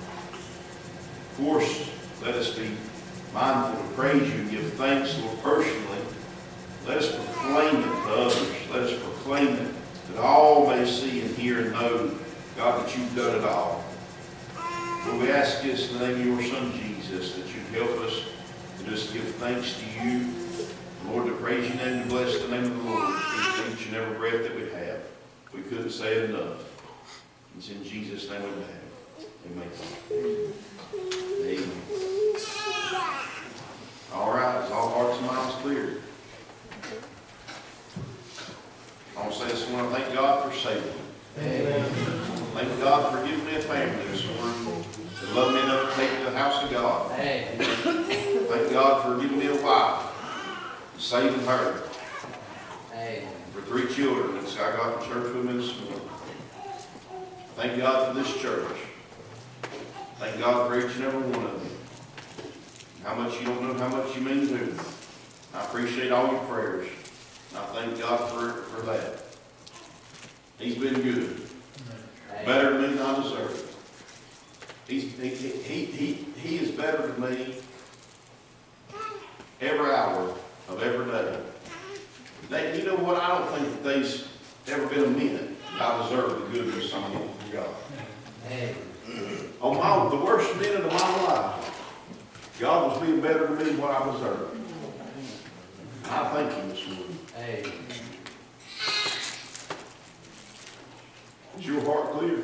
Of course, let us be mindful to praise you and give thanks, Lord, personally. Let us proclaim it to others. Let us proclaim it that all may see and hear and know, God, that you've done it all. Lord, we ask this in the name of your Son, Jesus, that you help us to just give thanks to you. Lord, to praise your name and bless the name of the Lord for each and every breath that we have. We couldn't say it enough. It's in Jesus' name we have. Amen. Amen. All right, is all hearts and minds clear? I want to say this morning, thank God for saving me. Amen. Thank God for giving me a family this morning that love me enough to take me to the house of God. Hey. Thank God God for giving me a wife, saving her, Amen. for three children that's I got in church with me this morning. Thank God for this church. Thank God for each and every one of you. How much you don't know how much you mean to me. I appreciate all your prayers. And I thank God for, for that. He's been good. Better to me than I deserve. He's, he, he, he, he is better to me every hour of every day. They, you know what? I don't think that there's ever been a minute that I deserve the goodness of God. Amen. On my, the worst minute of my life, God was being better to me than what I deserved. I thank Him this morning. Amen. Is your heart clear?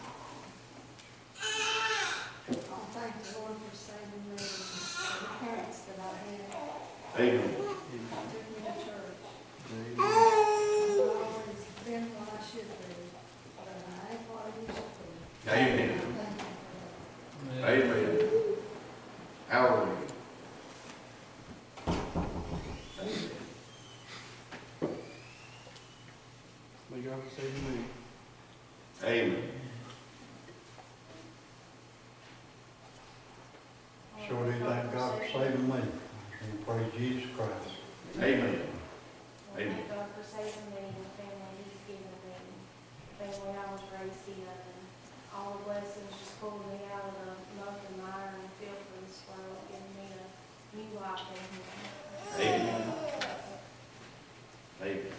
I'll thank the Lord for saving me, and the parents that I had, Amen. took me to church. I've always been what I should be, but I ain't what I used to be. Amen. Thank you for that. Amen. Hallelujah. May God save me. Amen. Sure do thank God for saving me. And praise Jesus Christ. Amen. Well, thank God for saving me and the family He's given me, the family I was raised in, and all the blessings just pulled me out of the muck and mire and filth of this world, giving me a new life in Him. Amen. Amen.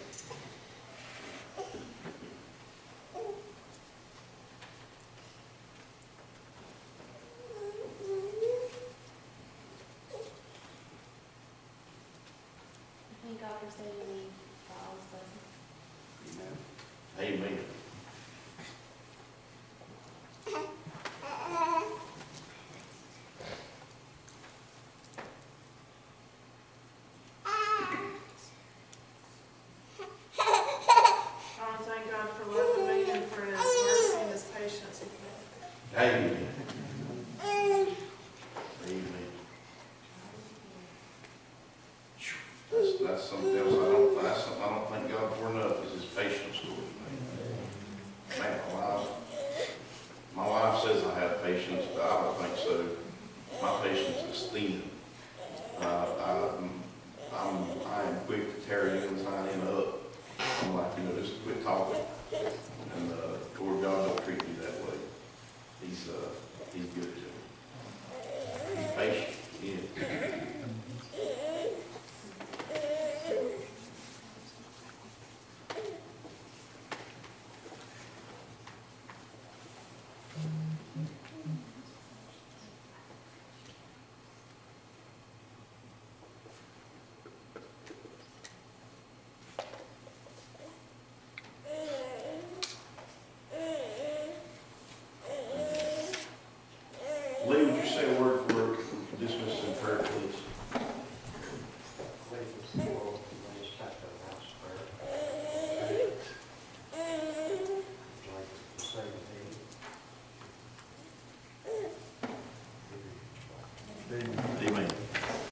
Thank God for saving me for all His blessings. Amen. I want to thank God for loving me and for His mercy and His patience with me. Amen. Amen. That's, that's something else I don't, that's something I don't thank God for enough, is His patience with me. Man, my wife, my wife says I have patience, but I don't think so. My patience is thin.